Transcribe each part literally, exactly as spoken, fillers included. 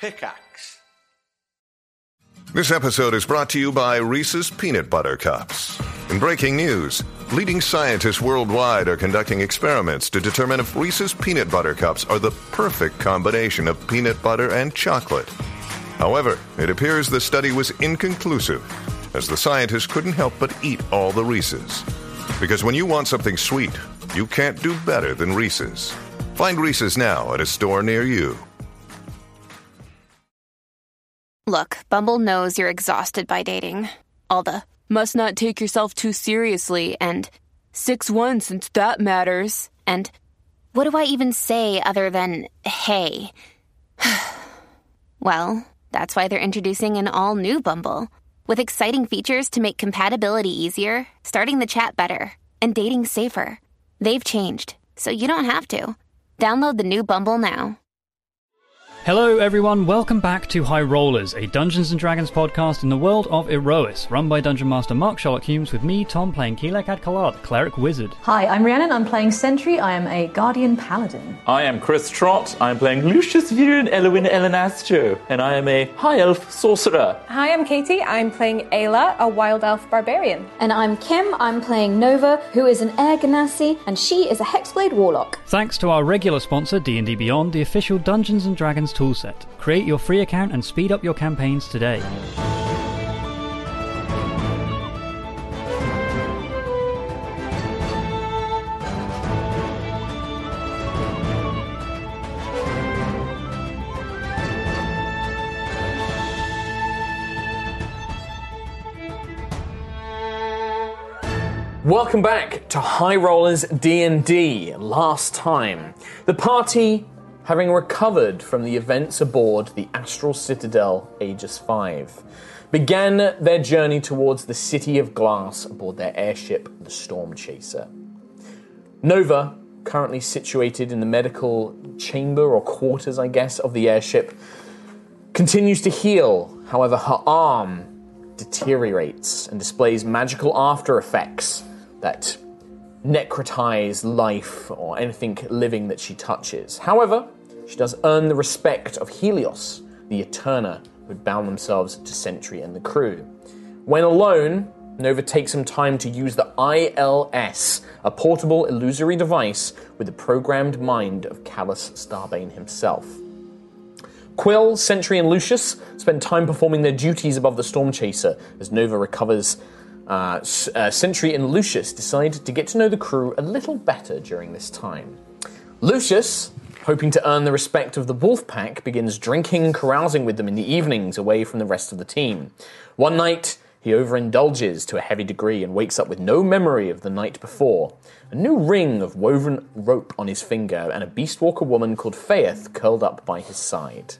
Pickaxe. This episode is brought to you by Reese's Peanut Butter Cups. In breaking news, leading scientists worldwide are conducting experiments to determine if Reese's Peanut Butter Cups are the perfect combination of peanut butter and chocolate. However, it appears the study was inconclusive, as the scientists couldn't help but eat all the Reese's. Because when you want something sweet, you can't do better than Reese's. Find Reese's now at a store near you. Look, Bumble knows you're exhausted by dating. All the, must not take yourself too seriously, and six one since that matters, and what do I even say other than, hey? Well, that's why they're introducing an all-new Bumble, with exciting features to make compatibility easier, starting the chat better, and dating safer. They've changed, so you don't have to. Download the new Bumble now. Hello everyone, welcome back to High Rollers, a Dungeons and Dragons podcast in the world of Erois, run by Dungeon Master Mark Sherlock Humes, with me, Tom, playing Keelek Adkalar, the Cleric Wizard. Hi, I'm Rhiannon, I'm playing Sentry, I am a Guardian Paladin. I am Chris Trott, I'm playing Lucius Viren Elwin Elenastro, and I am a High Elf Sorcerer. Hi, I'm Katie, I'm playing Ayla, a Wild Elf Barbarian. And I'm Kim, I'm playing Nova, who is an Air Ganassi, and she is a Hexblade Warlock. Thanks to our regular sponsor, D and D Beyond, the official Dungeons and Dragons toolset. Create your free account and speed up your campaigns today. Welcome back to High Rollers D and D. Last time, the party, having recovered from the events aboard the Astral Citadel Aegis five, began their journey towards the City of Glass aboard their airship, the Storm Chaser. Nova, currently situated in the medical chamber, or quarters, I guess, of the airship, continues to heal. However, her arm deteriorates and displays magical after effects that necrotize life or anything living that she touches. However, she does earn the respect of Helios, the Eterna, who had bound themselves to Sentry and the crew. When alone, Nova takes some time to use the I L S, a portable illusory device with the programmed mind of Callus Starbane himself. Quill, Sentry, and Lucius spend time performing their duties above the Storm Chaser as Nova recovers. Uh, uh, Sentry and Lucius decide to get to know the crew a little better during this time. Lucius, hoping to earn the respect of the Wolf Pack, begins drinking and carousing with them in the evenings away from the rest of the team. One night, he overindulges to a heavy degree and wakes up with no memory of the night before. A new ring of woven rope on his finger and a Beastwalker woman called Faeth curled up by his side.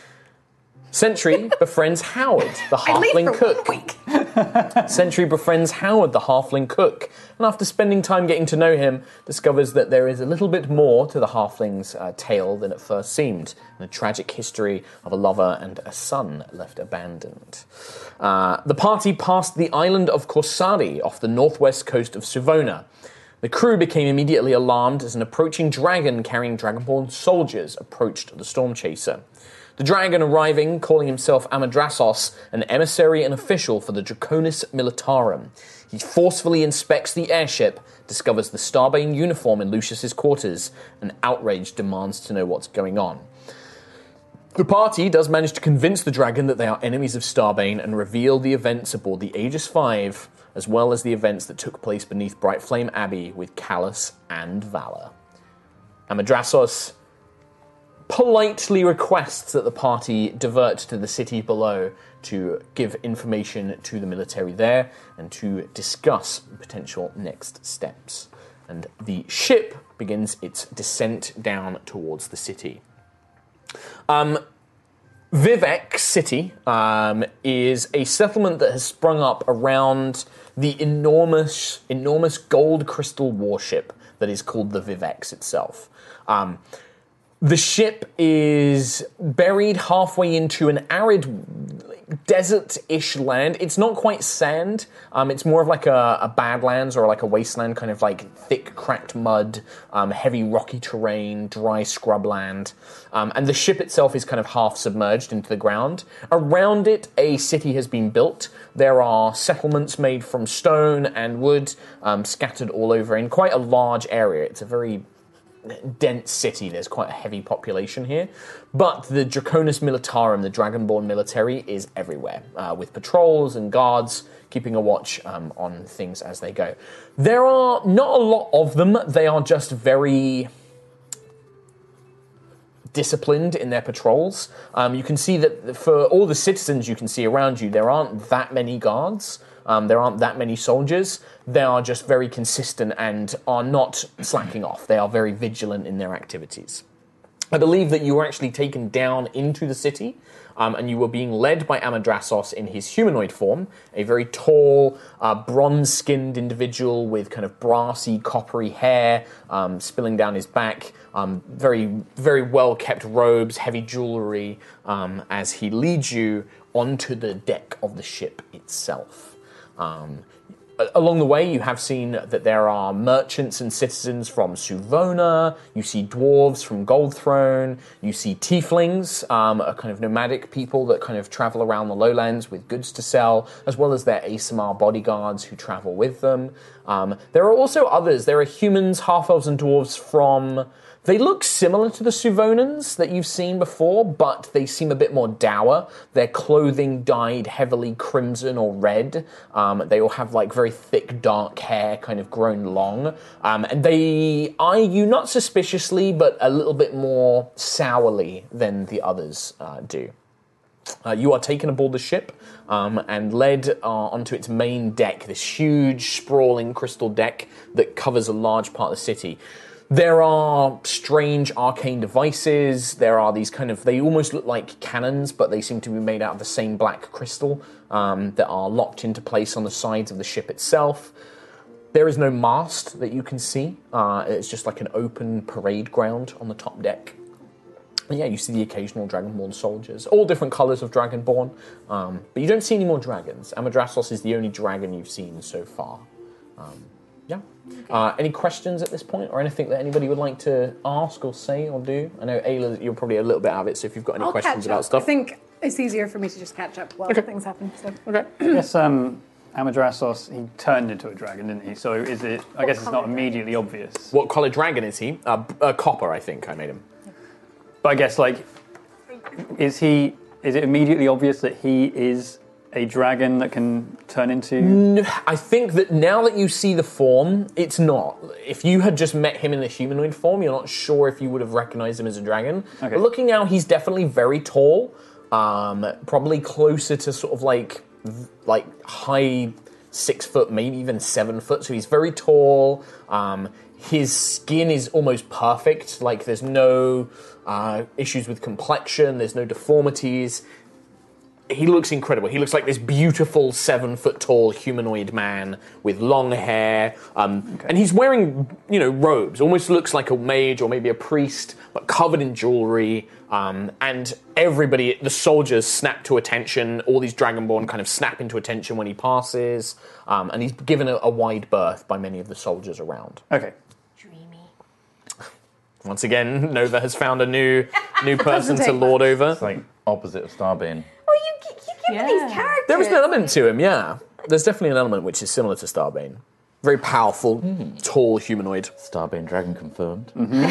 Sentry befriends Howard, the halfling cook. Sentry befriends Howard, the halfling cook, and after spending time getting to know him, discovers that there is a little bit more to the halfling's uh, tale than it first seemed, and a tragic history of a lover and a son left abandoned. Uh, the party passed the island of Corsari off the northwest coast of Savona. The crew became immediately alarmed as an approaching dragon carrying Dragonborn soldiers approached the Storm Chaser. The dragon arriving, calling himself Amadrasos, an emissary and official for the Draconis Militarum. He forcefully inspects the airship, discovers the Starbane uniform in Lucius's quarters, and outraged demands to know what's going on. The party does manage to convince the dragon that they are enemies of Starbane and reveal the events aboard the Aegis five, as well as the events that took place beneath Brightflame Abbey with Callus and Valor. Amadrasos politely requests that the party divert to the city below to give information to the military there and to discuss potential next steps. And the ship begins its descent down towards the city. Um, Vivek City um, is a settlement that has sprung up around the enormous, enormous gold crystal warship that is called the Vivex itself. Um, The ship is buried halfway into an arid desert-ish land. It's not quite sand. Um, it's more of like a, a badlands or like a wasteland, kind of like thick, cracked mud, um, heavy rocky terrain, dry scrubland. Um, and the ship itself is kind of half submerged into the ground. Around it, a city has been built. There are settlements made from stone and wood um, scattered all over in quite a large area. It's a very dense city. There's quite a heavy population here. But the Draconis Militarum, the Dragonborn military, is everywhere, uh, with patrols and guards keeping a watch um, on things as they go. There are not a lot of them. They are just very disciplined in their patrols. Um, you can see that for all the citizens you can see around you, there aren't that many guards. Um, there aren't that many soldiers. They are just very consistent and are not slacking off. They are very vigilant in their activities. I believe that you were actually taken down into the city, um, and you were being led by Amadrasos in his humanoid form, a very tall, uh, bronze-skinned individual with kind of brassy, coppery hair um, spilling down his back, um, very, very well-kept robes, heavy jewelry, um, as he leads you onto the deck of the ship itself. Um, along the way, you have seen that there are merchants and citizens from Suvona, you see dwarves from Goldthrone, you see tieflings, um, a kind of nomadic people that kind of travel around the lowlands with goods to sell, as well as their Asimar bodyguards who travel with them. Um, there are also others. There are humans, half-elves and dwarves from... They look similar to the Suvonans that you've seen before, but they seem a bit more dour. Their clothing dyed heavily crimson or red. Um, they all have like very thick, dark hair, kind of grown long. Um, and they eye you not suspiciously, but a little bit more sourly than the others uh, do. Uh, you are taken aboard the ship um, and led uh, onto its main deck, this huge, sprawling crystal deck that covers a large part of the city. There are strange arcane devices. There are these kind of, they almost look like cannons, but they seem to be made out of the same black crystal um, that are locked into place on the sides of the ship itself. There is no mast that you can see. Uh, it's just like an open parade ground on the top deck. And yeah, you see the occasional Dragonborn soldiers, all different colours of Dragonborn, um, but you don't see any more dragons. Amadrasos is the only dragon you've seen so far. Um, Yeah. Uh, any questions at this point, or anything that anybody would like to ask or say or do? I know, Ayla, you're probably a little bit out of it, so if you've got any I'll questions catch about up. stuff. I think it's easier for me to just catch up while Okay. things happen. So. Okay. Yes, um, Amadrasos, he turned into a dragon, didn't he? So is it? I guess it's not immediately obvious. What colour dragon is he? Uh, b- uh, copper, I think I made him. But I guess, like, is he? Is it immediately obvious that he is a dragon that can turn into... No, I think that now that you see the form, it's not. If you had just met him in the humanoid form, you're not sure if you would have recognized him as a dragon. Okay. But looking now, he's definitely very tall, um, probably closer to sort of like like high six foot, maybe even seven foot. So he's very tall. Um, his skin is almost perfect. Like there's no uh, issues with complexion. There's no deformities. He looks incredible. He looks like this beautiful seven-foot-tall humanoid man with long hair, um, okay. and he's wearing, you know, robes. Almost looks like a mage or maybe a priest, but covered in jewelry. Um, and everybody, the soldiers, snap to attention. All these Dragonborn kind of snap into attention when he passes, um, and he's given a, a wide berth by many of the soldiers around. Okay. Once again, Nova has found a new new person to lord over. It's like opposite of Starbane. Oh, you, you give Yeah. me these characters. There is an element to him, yeah. There's definitely an element which is similar to Starbane. Very powerful, mm. tall humanoid. Starbane dragon confirmed. Oh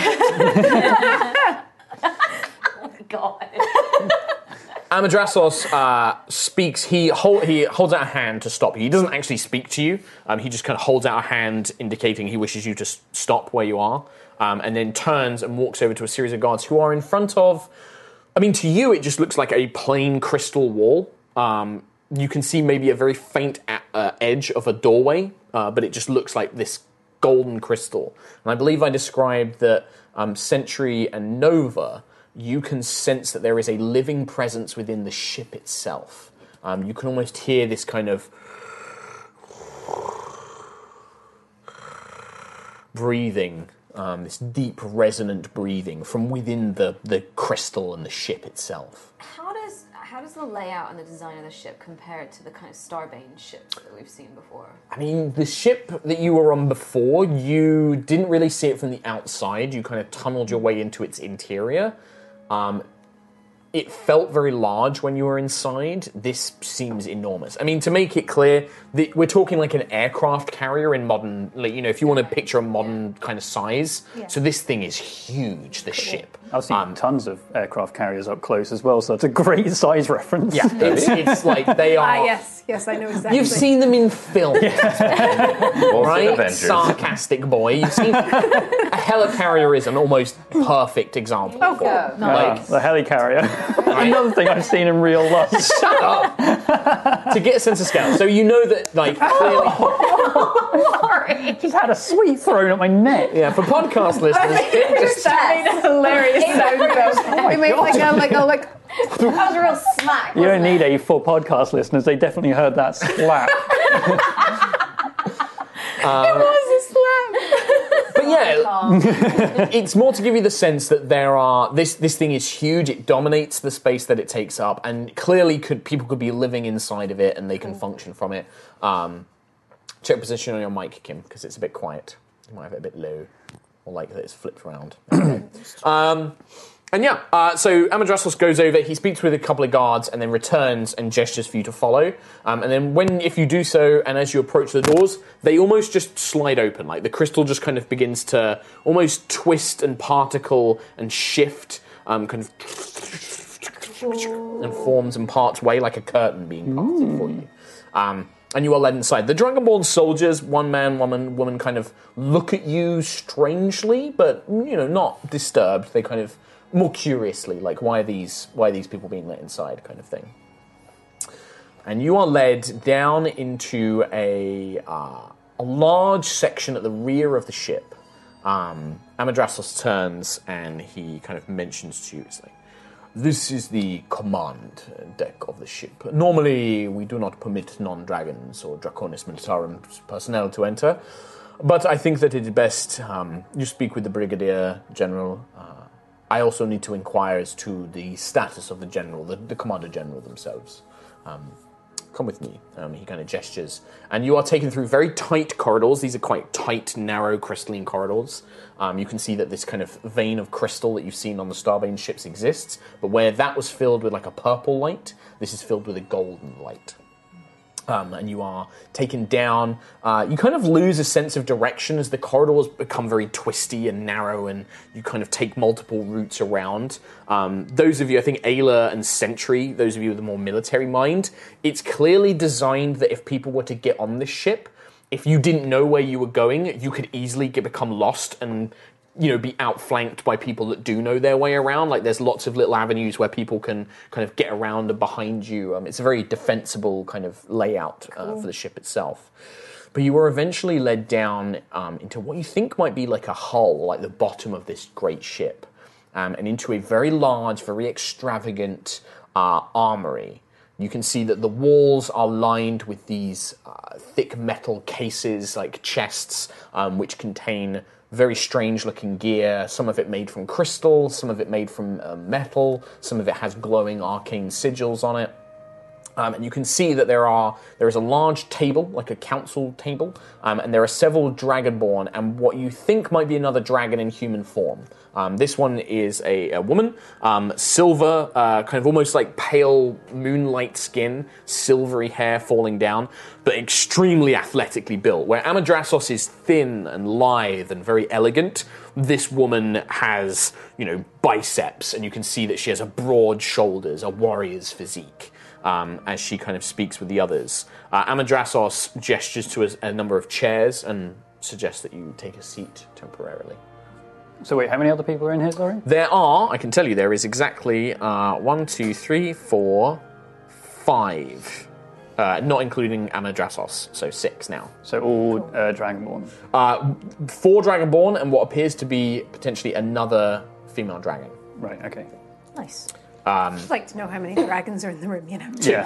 my god. Amadrasos uh, speaks. He hold, he holds out a hand to stop you. He doesn't actually speak to you. Um, he just kind of holds out a hand, indicating he wishes you to s- stop where you are, um, and then turns and walks over to a series of guards who are in front of. I mean, to you, it just looks like a plain crystal wall. Um, you can see maybe a very faint a- uh, edge of a doorway, uh, but it just looks like this golden crystal. And I believe I described that um, Sentry and Nova, you can sense that there is a living presence within the ship itself. Um, you can almost hear this kind of breathing, um, this deep, resonant breathing from within the, the crystal and the ship itself. How does how How does the layout and the design of the ship compare to the kind of Starbane ships that we've seen before? I mean, the ship that you were on before, you didn't really see it from the outside. You kind of tunneled your way into its interior. Um, it felt very large when you were inside. This seems enormous. I mean, to make it clear, the, we're talking like an aircraft carrier in modern, like, you know, if you want to picture a modern kind of size. Yeah. So this thing is huge, this ship. I've seen um, tons of aircraft carriers up close as well, so it's a great size reference. Yeah, it's, it's like they are... Ah, yes, yes, I know exactly. You've seen them in film. Right? Sarcastic boy. You've seen... A helicarrier is an almost perfect example. Oh, yeah. No. Like, uh, the helicarrier. Another thing I've seen in real life. Shut up! To get a sense of scale. So you know that, like, clearly... Just had a sweet thrown at my neck. Yeah, for podcast listeners, it just... That made a hilarious sound though. We made like a, like a, like... That was a real smack. You don't need a full podcast listeners. They definitely heard that slap. um, it was a slap. But yeah, it's more to give you the sense that there are this this thing is huge. It dominates the space that it takes up, and clearly, could people could be living inside of it, and they can mm. function from it. Um, check position on your mic, Kim, because it's a bit quiet. You might have it a bit low, or like that it's flipped around. um, and yeah, uh, so Amadrasos goes over. He speaks with a couple of guards, and then returns and gestures for you to follow. Um, and then when, if you do so, and as you approach the doors, they almost just slide open. Like the crystal just kind of begins to almost twist and particle and shift, um, kind of, and forms and parts way like a curtain being parted mm. for you. Um, and you are led inside. The Dragonborn soldiers, one man, woman, woman, kind of look at you strangely, but you know, not disturbed. They kind of more curiously, like why are these why are these people being let inside, kind of thing. And you are led down into a uh, a large section at the rear of the ship. Um, Amadrasos turns and he kind of mentions to you, it's like, this is the command deck of the ship. Normally, we do not permit non-dragons or Draconis Militarum personnel to enter, but I think that it is best um, you speak with the Brigadier General. Uh, I also need to inquire as to the status of the General, the, the Commander General themselves. Um, come with me. Um, he kind of gestures. And you are taken through very tight corridors. These are quite tight, narrow, crystalline corridors. Um, you can see that this kind of vein of crystal that you've seen on the Starbane ships exists, but where that was filled with like a purple light, this is filled with a golden light. Um, and you are taken down. Uh, you kind of lose a sense of direction as the corridors become very twisty and narrow, and you kind of take multiple routes around. Um, those of you, I think Ayla and Sentry, those of you with a more military mind, it's clearly designed that if people were to get on this ship, if you didn't know where you were going, you could easily get become lost and, you know, be outflanked by people that do know their way around. Like, there's lots of little avenues where people can kind of get around and behind you. Um, it's a very defensible kind of layout uh, cool. for the ship itself. But you were eventually led down um, into what you think might be like a hull, like the bottom of this great ship, um, and into a very large, very extravagant uh, armory. You can see that the walls are lined with these uh, thick metal cases, like chests, um, which contain very strange-looking gear. Some of it made from crystal, some of it made from uh, metal, some of it has glowing arcane sigils on it. Um, and you can see that there are there is a large table, like a council table, um, and there are several Dragonborn and what you think might be another dragon in human form. Um, this one is a, a woman, um, silver, uh, kind of almost like pale moonlight skin, silvery hair falling down, but extremely athletically built. Where Amadrasos is thin and lithe and very elegant, this woman has, you know, biceps, and you can see that she has a broad shoulders, a warrior's physique. Um, as she kind of speaks with the others. Uh, Amadrasos gestures to a, a number of chairs and suggests that you take a seat temporarily. So wait, how many other people are in here, sorry? There are, I can tell you, there is exactly uh, one, two, three, four, five. Uh, not including Amadrasos, so six now. So all uh, Dragonborn? Uh, four Dragonborn and what appears to be potentially another female dragon. Right, okay. Nice. Um, I'd like to know how many dragons are in the room, you know. Yeah.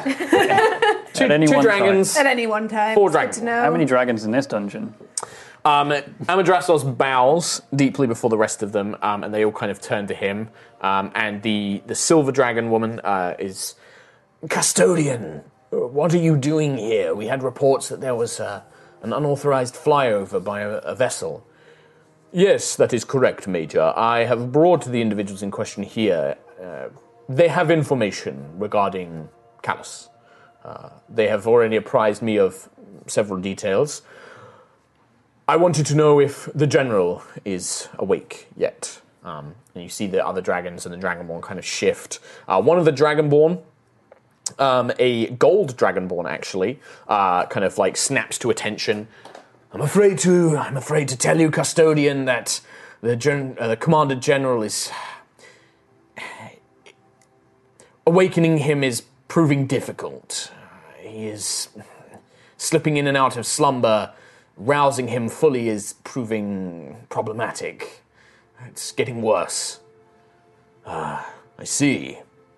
two At any two one dragons. At any one time. Four I'd like dragons. to know. How many dragons in this dungeon? Um, Amadrasos bows deeply before the rest of them, um, and they all kind of turn to him. Um, and the, the silver dragon woman uh, is Custodian, what are you doing here? We had reports that there was uh, an unauthorized flyover by a, a vessel. Yes, that is correct, Major. I have brought the individuals in question here. Uh, they have information regarding Callus. Uh, they have already apprised me of several details. I wanted to know if the General is awake yet. Um, and you see the other dragons and the Dragonborn kind of shift. Uh, one of the Dragonborn, um, a gold Dragonborn actually, uh, kind of like snaps to attention. I'm afraid to, I'm afraid to tell you, Custodian, that the, gen- uh, the Commander General is... Awakening him is proving difficult. Uh, he is slipping in and out of slumber. Rousing him fully is proving problematic. It's getting worse. Ah, I see.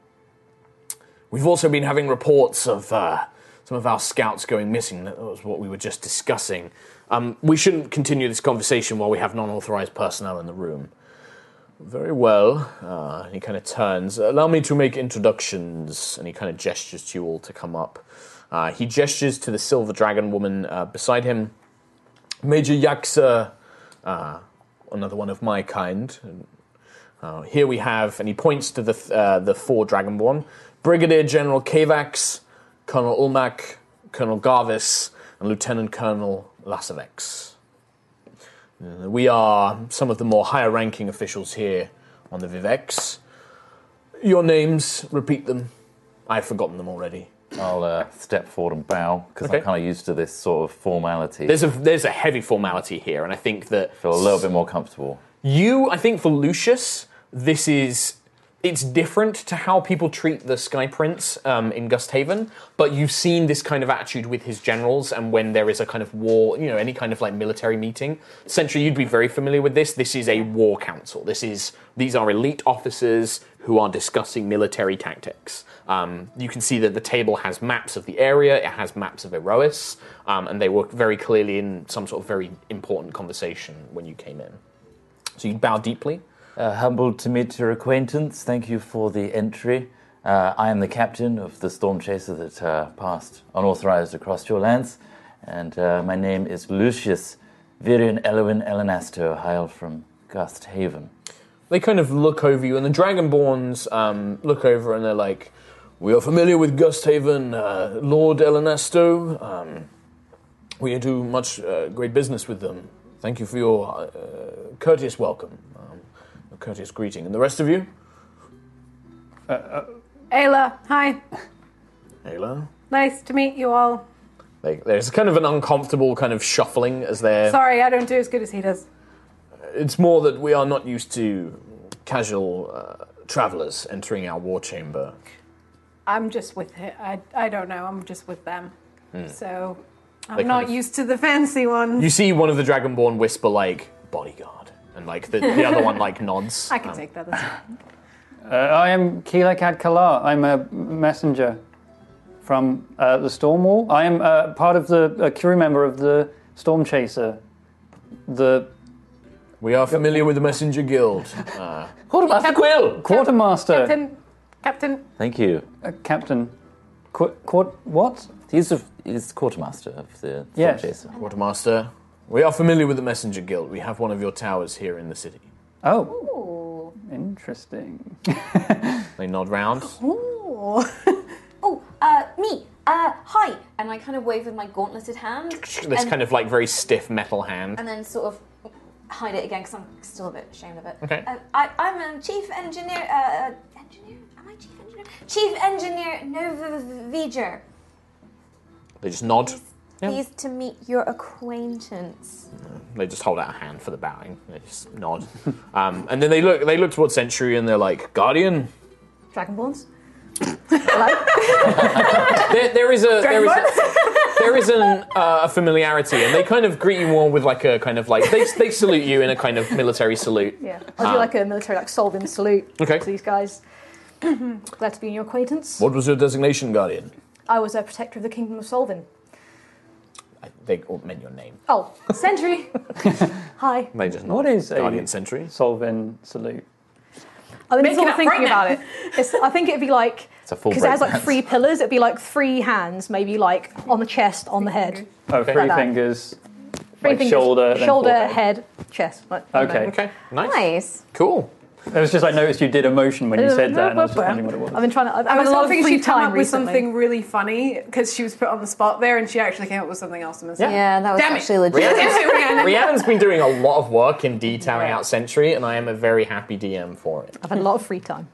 We've also been having reports of uh, some of our scouts going missing. That was what we were just discussing. Um, we shouldn't continue this conversation while we have non-authorized personnel in the room. Very well. Uh, he kind of turns. Allow me to make introductions. And he kind of gestures to you all to come up. Uh, he gestures to the silver dragon woman uh, beside him. Major Yaksa, uh, another one of my kind. Uh, here we have, and he points to the uh, the four Dragonborn, Brigadier General Kavax, Colonel Ulmak, Colonel Garvis, and Lieutenant Colonel Lasavex. Uh, we are some of the more higher-ranking officials here on the Vivex. Your names, repeat them. I've forgotten them already. I'll uh, step forward and bow, because Okay. I'm kind of used to this sort of formality. There's a there's a heavy formality here, and I think that... I feel a little bit more comfortable. You, I think for Lucius, this is... It's different to how people treat the Sky Prince um, in Gusthaven, but you've seen this kind of attitude with his generals, and when there is a kind of war, you know, any kind of like military meeting. Essentially, you'd be very familiar with this. This is a war council. This is These are elite officers who are discussing military tactics. Um, you can see that the table has maps of the area, it has maps of Erois, um, and they were very clearly in some sort of very important conversation when you came in. So you bow deeply. Uh, humbled to meet your acquaintance. Thank you for the entry. Uh, I am the captain of the storm chaser that uh, passed unauthorized across your lands, and uh, my name is Lucius Virion Elwin Elenasto, hail from Gusthaven. They kind of look over you, and the Dragonborns um, look over and they're like, we are familiar with Gusthaven, uh, Lord Elenasto. Um, we do much uh, great business with them. Thank you for your uh, courteous welcome, um, a courteous greeting. And the rest of you? Uh, uh, Ayla, hi. Ayla? Nice to meet you all. They, there's kind of an uncomfortable kind of shuffling as they're... Sorry, I don't do as good as he does. It's more that we are not used to casual uh, travelers entering our war chamber. I'm just with it. I, I don't know. I'm just with them. Hmm. So I'm They not kind of- used to the fancy ones. You see one of the Dragonborn whisper, like, bodyguard. And, like, the, the other one, like, nods. I can Um, take that. That's fine. Uh, I am Kilekad Kalar. I'm a messenger from uh, the Stormwall. I am uh, part of the a crew member of the Storm Chaser. The We are familiar with the Messenger Guild. Uh, Quartermaster Quill! Quartermaster. Captain, Captain. Thank you. Uh, Captain. Qu- quart- what? He's, a, he's the quartermaster of the storm Yes. chaser. Quartermaster, we are familiar with the Messenger Guild. We have one of your towers here in the city. Oh. Interesting. They nod round. Ooh. Oh, uh, me. Uh, hi. And I kind of wave with my gauntleted hand. This and, kind of, like, very stiff metal hand. and then sort of hide it again because I'm still a bit ashamed of it. Okay. Uh, I, I'm a chief engineer. Uh, engineer? Am I chief engineer? Chief engineer Nova Viger. They just nod. Yeah. Pleased to meet your acquaintance. They just hold out a hand for the bowing. They just nod. um, and then they look They look towards Sentry and they're like, Guardian? Dragonborns. There, there is a... There is a There is an, uh, a familiarity, and they kind of greet you all with like a kind of like they they salute you in a kind of military salute. Yeah, I'll do Um, like a military like Solvin salute Okay. to these guys. Glad to be in your acquaintance. What was your designation, Guardian? I was a protector of the Kingdom of Solvin. I, they all meant your name. Oh, Sentry. Hi. They just nod. What is a Guardian Sentry? Solvin salute? I've been Making sort up of thinking right now. about it. It's, I think it'd be like It's a full Because it has like breakdance. three pillars. It'd be like three hands, maybe like on the chest, on the head. Oh, three Like that. fingers. Three like fingers, shoulder, then shoulder, forehead. head, chest. Like, Okay. Okay, nice. Nice. Cool. It was just I noticed you did a motion when you said that, and I was just wondering what it was. I've been trying to. I've I had was a lot of hoping free she'd come time up with recently. something really funny because she was put on the spot there, and she actually came up with something else. Yeah. Yeah, that was Damn it. actually legit. Rhiannon's, Rhiannon's been doing a lot of work in detailing out Sentry, and I am a very happy D M for it. I've had a lot of free time.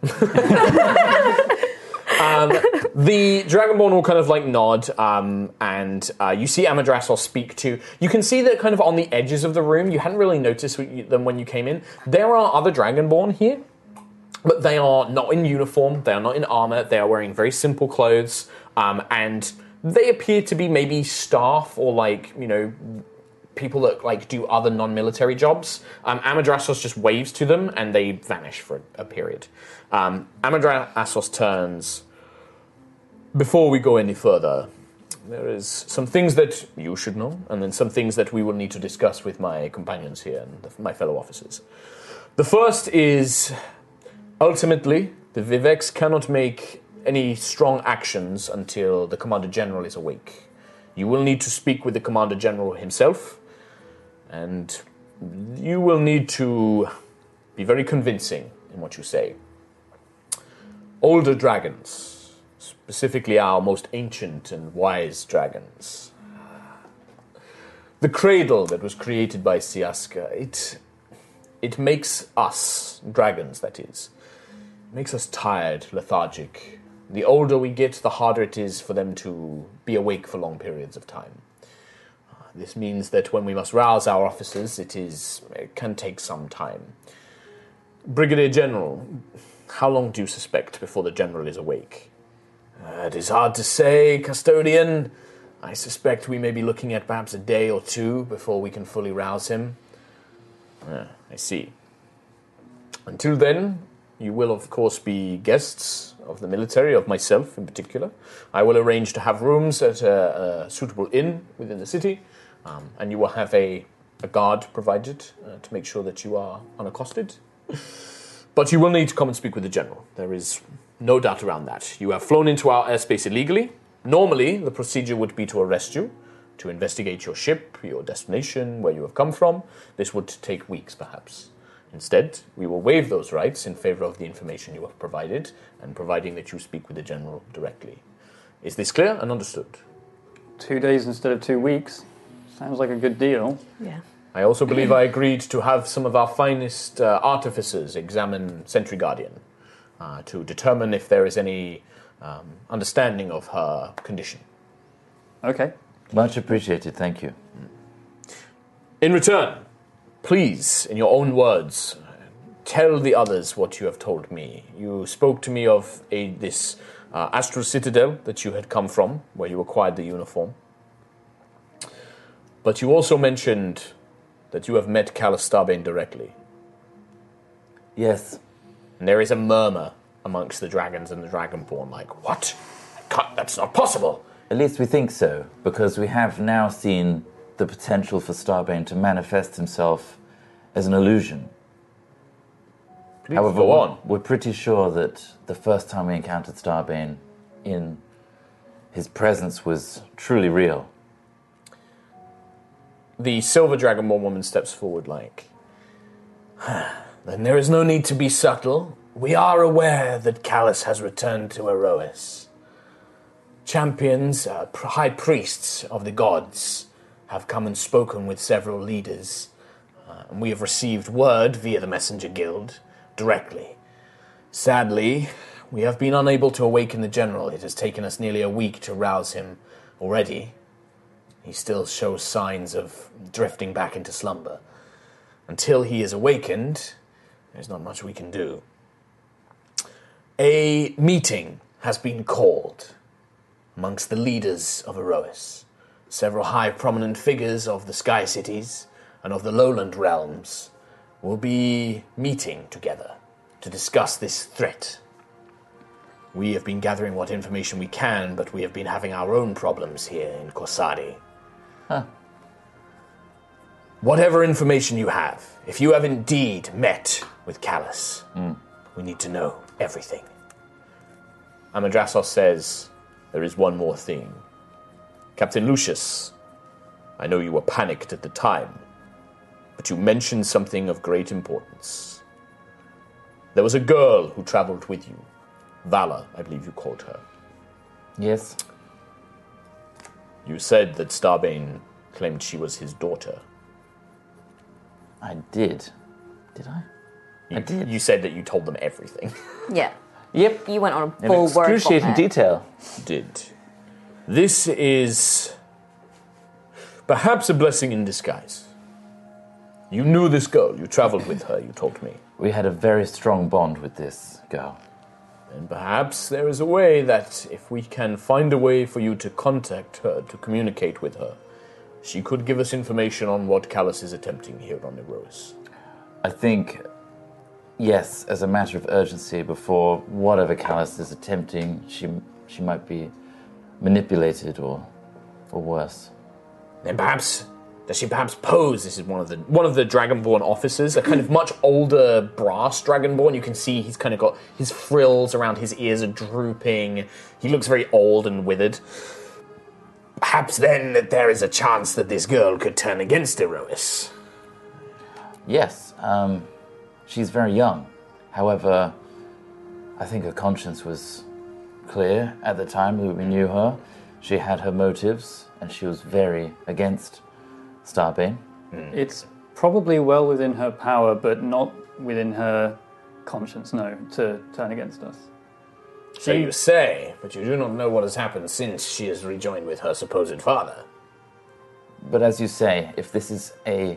Um, the Dragonborn will kind of like nod, um, and uh, you see Amadrasel speak to. You can see that kind of on the edges of the room. You hadn't really noticed them when you came in. There are other Dragonborn here, but they are not in uniform. They are not in armor. They are wearing very simple clothes, um, and they appear to be maybe staff or like you know people that like do other non-military jobs. Um, Amadrasos just waves to them, and they vanish for a, a period. Um, Amadrasos turns. Before we go any further, there is some things that you should know, and then some things that we will need to discuss with my companions here and the, my fellow officers. The first is, ultimately, the Vivex cannot make any strong actions until the Commander General is awake. You will need to speak with the Commander General himself, and you will need to be very convincing in what you say. Older dragons, specifically our most ancient and wise dragons. The cradle that was created by Siaska, it it makes us, dragons that is, makes us tired, lethargic. The older we get, the harder it is for them to be awake for long periods of time. Uh, this means that when we must rouse our officers, it is it can take some time. Brigadier General, how long do you suspect before the General is awake? Uh, it is hard to say, Custodian. I suspect we may be looking at perhaps a day or two before we can fully rouse him. Uh, I see. Until then, you will of course be guests of the military, of myself in particular. I will arrange to have rooms at a, a suitable inn within the city, um, and you will have a, a guard provided uh, to make sure that you are unaccosted. But you will need to come and speak with the General. There is no doubt around that. You have flown into our airspace illegally. Normally, the procedure would be to arrest you, to investigate your ship, your destination, where you have come from. This would take weeks, perhaps. Instead, we will waive those rights in favor of the information you have provided, and providing that you speak with the General directly. Is this clear and understood? Two days instead of two weeks. Sounds like a good deal. Yeah. I also believe I agreed to have some of our finest uh, artificers examine Sentry Guardian uh, to determine if there is any um, understanding of her condition. Okay. Much appreciated, thank you. In return, please, in your own words, tell the others what you have told me. You spoke to me of a, this uh, Astral Citadel that you had come from, where you acquired the uniform. But you also mentioned that you have met Callus Starbane directly. Yes. And there is a murmur amongst the dragons and the Dragonborn, like, what? I can't, that's not possible. At least we think so, because we have now seen the potential for Starbane to manifest himself as an illusion. Please However, go we're, on. we're pretty sure that the first time we encountered Starbane, in his presence was truly real. The Silver Dragonborn woman steps forward like, then there is no need to be subtle. We are aware that Callus has returned to Erois. Champions, uh, high priests of the gods, have come and spoken with several leaders, uh, and we have received word via the Messenger Guild directly. Sadly, we have been unable to awaken the General. It has taken us nearly a week to rouse him already. He still shows signs of drifting back into slumber. Until he is awakened, there's not much we can do. A meeting has been called amongst the leaders of Erois. Several high prominent figures of the Sky Cities and of the Lowland Realms will be meeting together to discuss this threat. We have been gathering what information we can, but we have been having our own problems here in Corsari. Huh. Whatever information you have, if you have indeed met with Callus, mm. we need to know everything. Amadrasos says, there is one more thing. Captain Lucius, I know you were panicked at the time, but you mentioned something of great importance. There was a girl who traveled with you. Vala, I believe you called her. Yes. You said that Starbane claimed she was his daughter. I did. Did I? You, I did. You said that you told them everything. Yeah. Yep. You went on a In full word excruciating vomit. detail. Did. This is perhaps a blessing in disguise. You knew this girl. You traveled with her, you told me. We had a very strong bond with this girl. And perhaps there is a way that if we can find a way for you to contact her, to communicate with her, she could give us information on what Callus is attempting here on Eros. I think, yes, as a matter of urgency, before whatever Callus is attempting, she she might be manipulated or or worse. Then perhaps does she perhaps pose? This is one of the one of the Dragonborn officers, a kind of much older brass Dragonborn. You can see he's kind of got his frills around his ears are drooping. He looks very old and withered. Perhaps then that there is a chance that this girl could turn against Erois. Yes, um, she's very young. However, I think her conscience was clear at the time that we knew her. She had her motives, and she was very against Starbane. Mm. It's probably well within her power, but not within her conscience, no, to turn against us. So you say, but you do not know what has happened since she has rejoined with her supposed father. But as you say, if this is a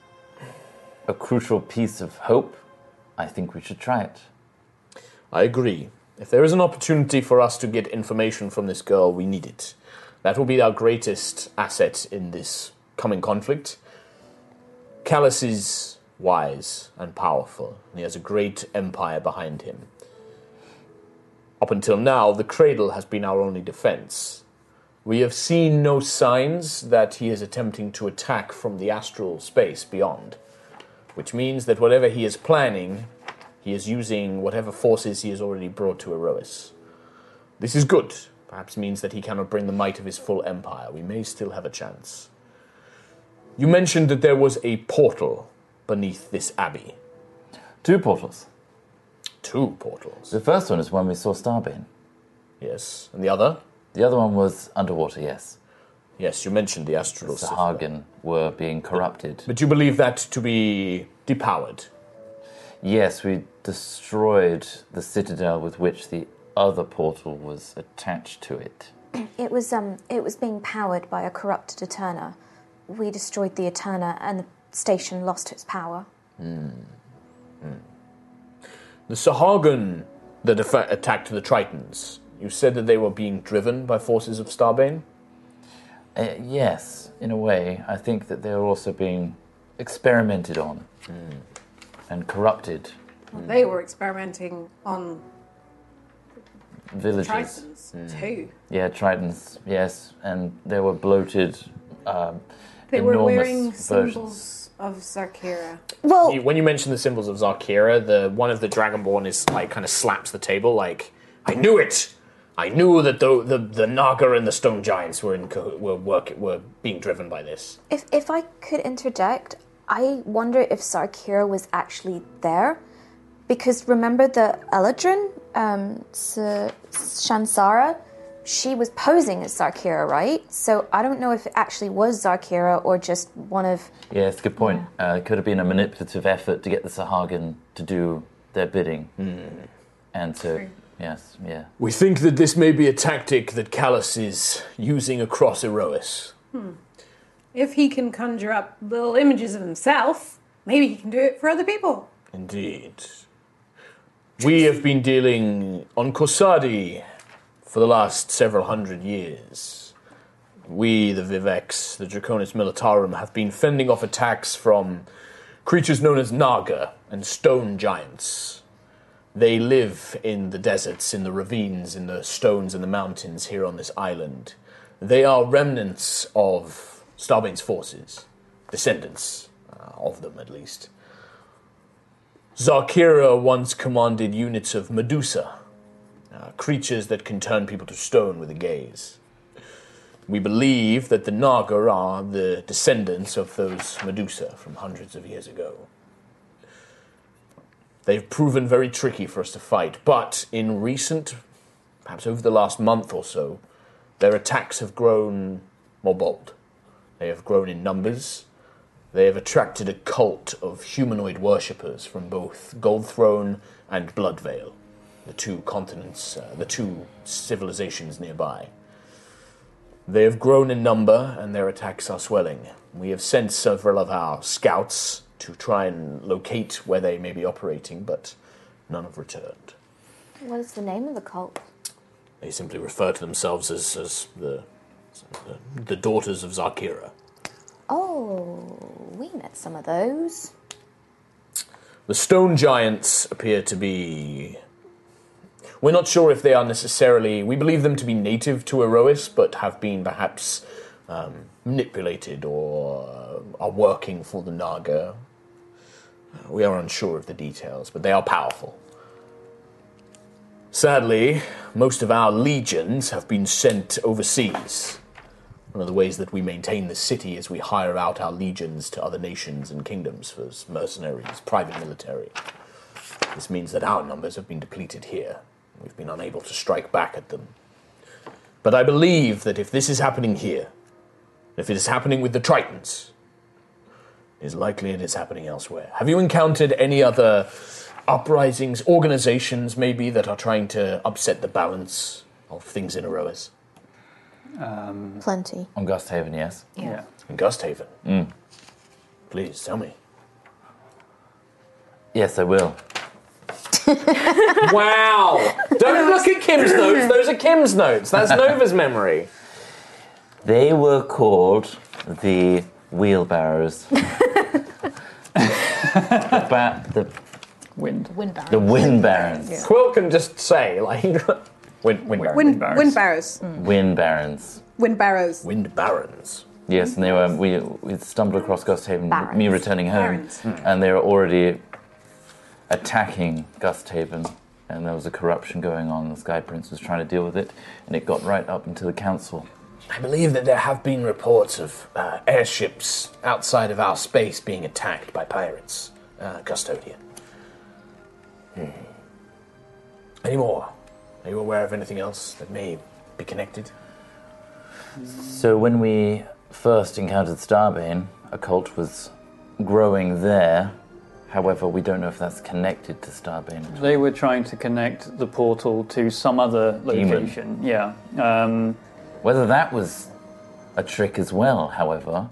a crucial piece of hope, I think we should try it. I agree. If there is an opportunity for us to get information from this girl, we need it. That will be our greatest asset in this coming conflict. Callus is wise and powerful, and he has a great empire behind him. Up until now, the Cradle has been our only defense. We have seen no signs that he is attempting to attack from the astral space beyond, which means that whatever he is planning, he is using whatever forces he has already brought to Erois. This is good. Perhaps means that he cannot bring the might of his full empire. We may still have a chance. You mentioned that there was a portal beneath this abbey. Two portals. Two portals. The first one is when we saw Starbane. Yes. And the other? The other one was underwater, yes. Yes, you mentioned the astral The Sahagin were being corrupted. But you believe that to be depowered? Yes, we destroyed the citadel with which the other portal was attached to it. It was um, it was being powered by a corrupted Eterna. We destroyed the Eterna, and the station lost its power. Mm. Mm. The Sahagin that aff- attacked the Tritons, you said that they were being driven by forces of Starbane? Uh, yes, in a way. I think that they're also being experimented on mm. and corrupted. Well, they were experimenting on villages. Tritons, mm. too. Yeah, Tritons, yes. And they were bloated, um, They enormous were wearing versions. symbols of Zarkira. Well, when you mention the symbols of Zarkira, the one of the Dragonborn is like kind of slaps the table, like, I knew it! I knew that the the, the Naga and the Stone Giants were in were work were being driven by this. If if I could interject, I wonder if Zarkira was actually there, because remember the Eladrin, um, S- Shansara, she was posing as Zarkira, right? So I don't know if it actually was Zarkira or just one of... Yeah, it's a good point. Yeah. Uh, it could have been a manipulative effort to get the Sahagin to do their bidding. Mm. And to... True. Yes, yeah. We think that this may be a tactic that Callus is using across Erois. Hmm. If he can conjure up little images of himself, maybe he can do it for other people. Indeed. We have been dealing on Kosadi for the last several hundred years. We, the Vivex, the Draconis Militarum, have been fending off attacks from creatures known as Naga and Stone Giants. They live in the deserts, in the ravines, in the stones and the mountains here on this island. They are remnants of Starbane's forces, descendants uh, of them at least. Zarkira once commanded units of Medusa, uh, creatures that can turn people to stone with a gaze. We believe that the Naga are the descendants of those Medusa from hundreds of years ago. They've proven very tricky for us to fight, but in recent, perhaps over the last month or so, their attacks have grown more bold. They have grown in numbers. They have attracted a cult of humanoid worshippers from both Gold Throne and Bloodvale, the two continents, uh, the two civilizations nearby. They have grown in number, and their attacks are swelling. We have sent several of our scouts to try and locate where they may be operating, but none have returned. What is the name of the cult? They simply refer to themselves as, as the, the the daughters of Zarkira. Oh, we met some of those. The stone giants appear to be... We're not sure if they are necessarily... We believe them to be native to Erois, but have been perhaps um, manipulated or uh, are working for the Naga. We are unsure of the details, but they are powerful. Sadly, most of our legions have been sent overseas. One of the ways that we maintain the city is we hire out our legions to other nations and kingdoms for mercenaries, private military. This means that our numbers have been depleted here. We've been unable to strike back at them. But I believe that if this is happening here, if it is happening with the Tritons, it is likely it is happening elsewhere. Have you encountered any other uprisings, organizations maybe, that are trying to upset the balance of things in Erois? Um, Plenty. On Gusthaven, yes. Yeah. yeah. In Gusthaven? Mm. Please, tell me. Yes, I will. Wow! Don't look at Kim's notes. Those are Kim's notes. That's Nova's memory. They were called the wheelbarrows. the, ba- the Wind. Wind barons. The wind barons. Yeah. Quill can just say, like... wind, wind barons. Wind, wind barrows. Mm. Wind barons. Wind barrows. Wind barons. Yes, and they were. We we stumbled across Gusthaven, Barons. me returning home, Barons. and they were already attacking Gusthaven, and there was a corruption going on. The Sky Prince was trying to deal with it, and it got right up into the council. I believe that there have been reports of uh, airships outside of our space being attacked by pirates, uh, Custodian. Hmm. Any more? Are you aware of anything else that may be connected? So when we first encountered Starbane, a cult was growing there. However, we don't know if that's connected to Starbane. They were trying to connect the portal to some other location. Demon. Yeah. Um, Whether that was a trick as well, however,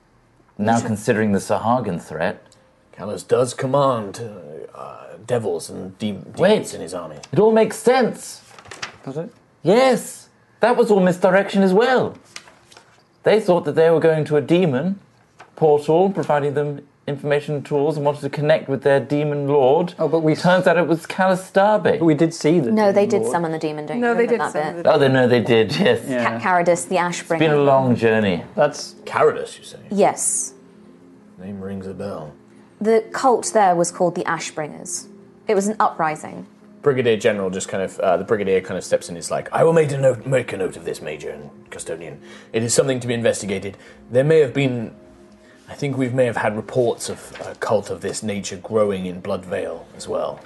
now considering the Sahagin threat... Callus does command uh, uh, devils and de- demons Wait. in his army. It all makes sense. does it? Yes, that was all misdirection as well. They thought that they were going to a demon portal, providing them information and tools, and wanted to connect with their demon lord. Oh, but we... Turns out it was Callus Starbane. But we did see the No, they demon did lord. summon the demon, don't No, you they remember did that summon bit? the Oh, they know they did, yes. Yeah. Ca- Caradus, the It's been a Ashbringer. long journey. That's... Caradus, you say? Yes. Name rings a bell. The cult there was called the Ashbringers. It was an uprising. Brigadier General just kind of, uh, the Brigadier kind of steps in and is like, I will make a, note, make a note of this, Major and Custodian. It is something to be investigated. There may have been, I think we may have had reports of a cult of this nature growing in Bloodvale as well.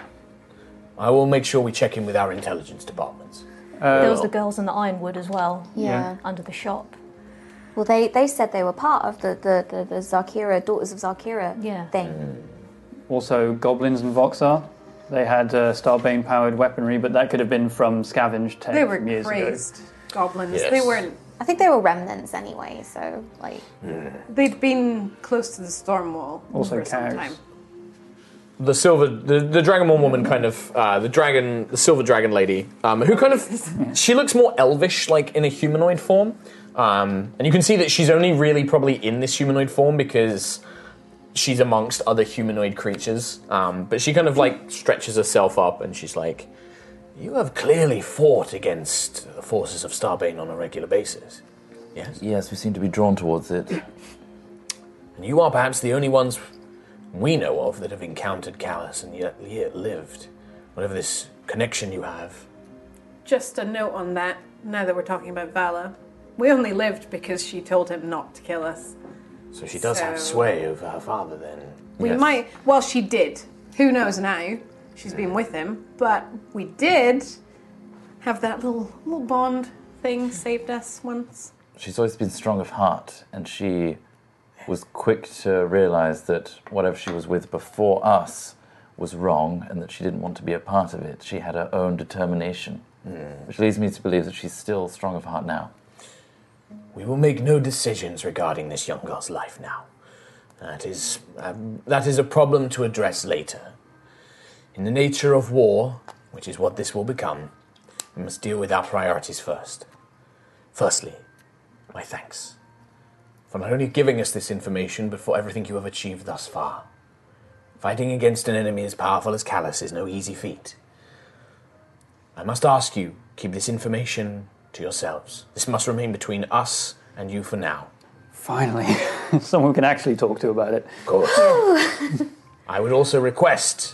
I will make sure we check in with our intelligence departments. There was the girls in the Ironwood as well, Yeah. under the shop. Well, they, they said they were part of the, the, the, the Zarkira, Daughters of Zarkira Yeah. thing. Also, goblins and Voxar. They had uh, Starbane-powered weaponry, but that could have been from scavenged tech They were from years crazed goblins. Yes. They weren't. I think they were remnants anyway, so, like... They'd been close to the storm wall Also for some cows. time. The silver, the, the Dragonborn woman kind of, uh, the dragon, the silver dragon lady, um, who kind of, she looks more elvish, like in a humanoid form. Um, and you can see that she's only really probably in this humanoid form because she's amongst other humanoid creatures. Um, but she kind of like stretches herself up and she's like, you have clearly fought against the forces of Starbane on a regular basis. Yes? Yes, we seem to be drawn towards it. And you are perhaps the only ones we know of that have encountered Callus and yet, yet lived. Whatever this connection you have, just a note on that, now that we're talking about Vala. We only lived because she told him not to kill us. So she does So- have sway over her father, then. We Yes. might, well, she did. Who knows now? She's been with him. But we did have that little little bond thing saved us once. She's always been strong of heart, and she was quick to realize that whatever she was with before us was wrong, and that she didn't want to be a part of it. She had her own determination, which leads me to believe that she's still strong of heart now. We will make no decisions regarding this young girl's life now. That is, um, that is a problem to address later. In the nature of war, which is what this will become, we must deal with our priorities first. Firstly, my thanks for not only giving us this information, but for everything you have achieved thus far. Fighting against an enemy as powerful as Callus is no easy feat. I must ask you, keep this information to yourselves. This must remain between us and you for now. Finally, someone we can actually talk to about it. Of course. I would also request,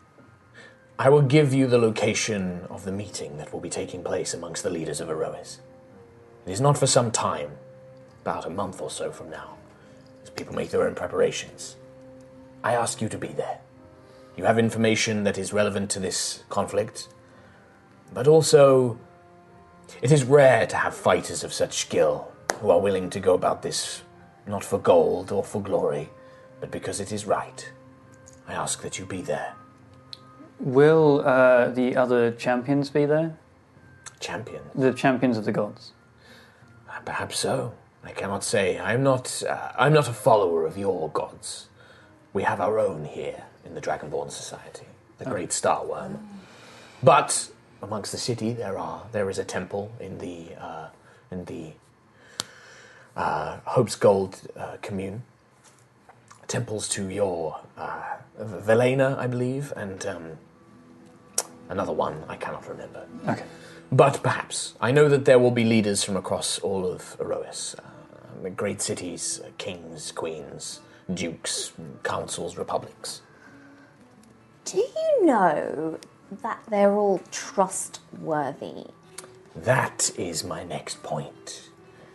I will give you the location of the meeting that will be taking place amongst the leaders of Erois. It is not for some time, about a month or so from now, as people make their own preparations. I ask you to be there. You have information that is relevant to this conflict, but also, it is rare to have fighters of such skill who are willing to go about this not for gold or for glory, but because it is right. I ask that you be there. Will uh, the other champions be there? Champion? The champions of the gods? Perhaps so. I cannot say. I'm not. Uh, I'm not a follower of your gods. We have our own here in the Dragonborn Society, the Great Star Worm. But amongst the city, there are there is a temple in the uh, in the uh, Hope's Gold uh, commune. Temples to your uh, Velena, I believe, and um, another one I cannot remember. Okay. But perhaps. I know that there will be leaders from across all of Erois. Uh, the great cities, uh, kings, queens, dukes, councils, republics. Do you know that they're all trustworthy? That is my next point.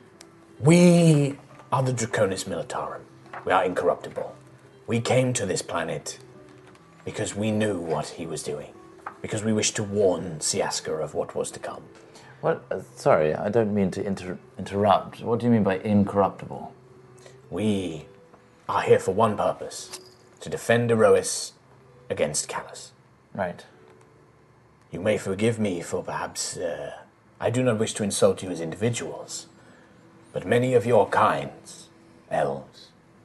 We are the Draconis Militarum. We are incorruptible. We came to this planet because we knew what he was doing. Because we wished to warn Siaska of what was to come. What? Uh, sorry, I don't mean to inter- interrupt. What do you mean by incorruptible? We are here for one purpose. To defend Erois against Callus. Right. You may forgive me for perhaps... Uh, I do not wish to insult you as individuals. But many of your kinds, elves,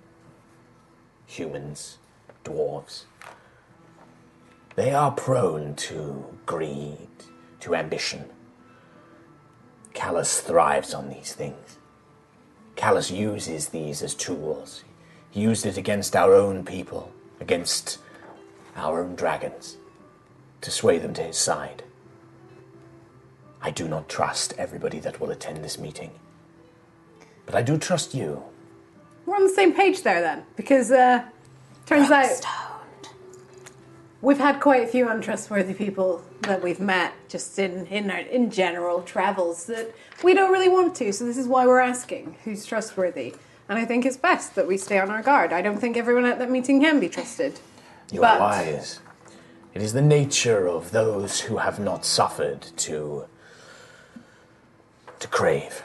humans, dwarves, they are prone to greed, to ambition. Callus thrives on these things. Callus uses these as tools. He used it against our own people, against our own dragons, to sway them to his side. I do not trust everybody that will attend this meeting, but I do trust you. We're on the same page there then, because uh, turns out we've had quite a few untrustworthy people that we've met just in in, our, in general travels that we don't really want to. So this is why we're asking who's trustworthy. And I think it's best that we stay on our guard. I don't think everyone at that meeting can be trusted. You but are wise. It is the nature of those who have not suffered to to crave.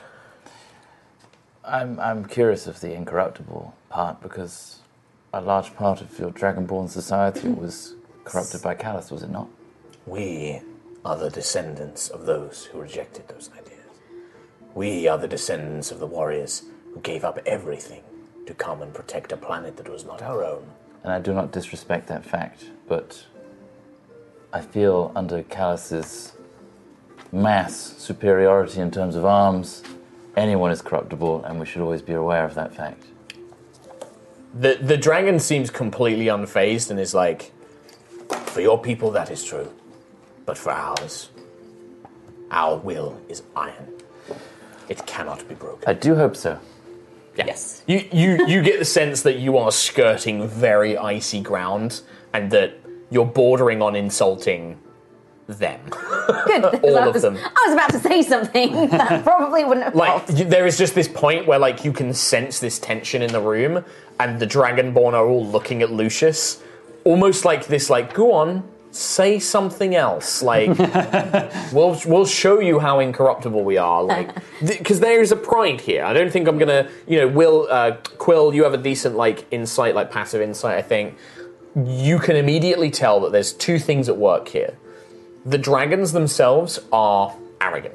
I'm I'm curious of the incorruptible part, because a large part of your Dragonborn society was corrupted by Callus, was it not? We are the descendants of those who rejected those ideas. We are the descendants of the warriors who gave up everything to come and protect a planet that was not our own. And I do not disrespect that fact, but I feel under Callus's mass superiority in terms of arms, anyone is corruptible, and we should always be aware of that fact. The the dragon seems completely unfazed and is like, for your people that is true, but for ours, our will is iron. It cannot be broken. I do hope so. Yeah. Yes. You, you, you get the sense that you are skirting very icy ground and that you're bordering on insulting them. Good. All I of was, them. I was about to say something that probably wouldn't have Like, helped. you, there is just this point where, like, you can sense this tension in the room, and the Dragonborn are all looking at Lucius, almost like this, like, go on, say something else. Like, we'll we'll show you how incorruptible we are. Like, because there is a pride here. I don't think I'm gonna, you know, Will, uh, Quill, you have a decent, like, insight, like, passive insight, I think. You can immediately tell that there's two things at work here. The dragons themselves are arrogant.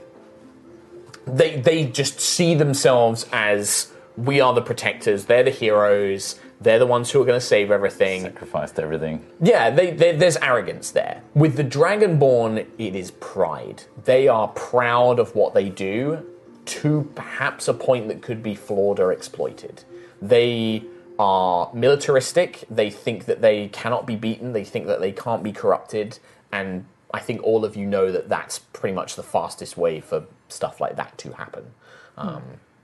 They they just see themselves as, we are the protectors, they're the heroes, they're the ones who are going to save everything. Sacrificed everything. Yeah, they, they, there's arrogance there. With the Dragonborn, it is pride. They are proud of what they do to perhaps a point that could be flawed or exploited. They are militaristic. They think that they cannot be beaten. They think that they can't be corrupted. And I think all of you know that that's pretty much the fastest way for stuff like that to happen. Um,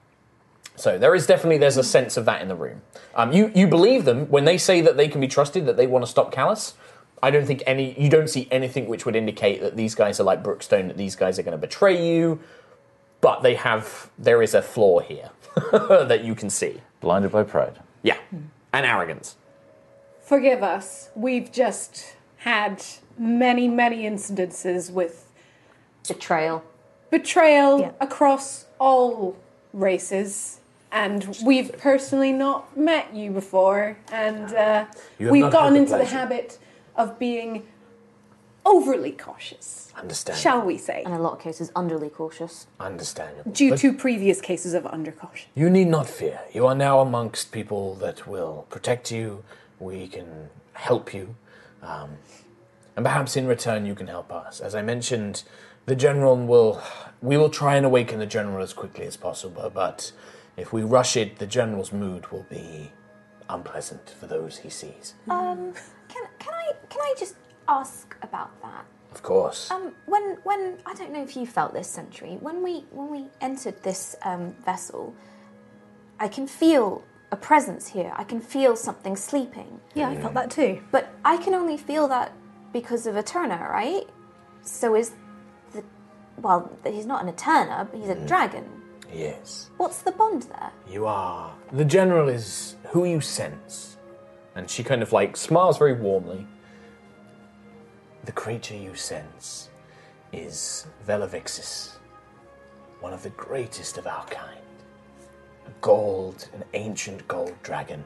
so there is definitely, there's a sense of that in the room. Um, you, you believe them when they say that they can be trusted, that they want to stop Callus. I don't think any, you don't see anything which would indicate that these guys are like Brookstone, that these guys are going to betray you. But they have, there is a flaw here that you can see. Blinded by pride. Yeah, and arrogance. Forgive us. We've just had many, many incidences with Betrayal. betrayal Yeah. across all races, and we've personally not met you before, and uh, You have we've not gotten had the into the pleasure. habit of being overly cautious, Understand. shall we say, In a lot of cases, underly cautious. Understandable. due But to previous cases of undercaution. you need not fear. You are now amongst people that will protect you. We can help you. Um, and perhaps in return you can help us. As I mentioned, the General will... We will try and awaken the General as quickly as possible, but if we rush it, the General's mood will be unpleasant for those he sees. Um, can can I can I just ask about that? Of course. Um, when when I don't know if you felt this, Sentry. When we when we entered this um, vessel, I can feel a presence here. I can feel something sleeping. Yeah, I felt that too. But I can only feel that because of Eterna, right? So is the well, he's not an Eterna, but he's a dragon. Yes. What's the bond there? You are. The General is who you sense. And she kind of like smiles very warmly. The creature you sense is Velavixis, one of the greatest of our kind. A gold, an ancient gold dragon.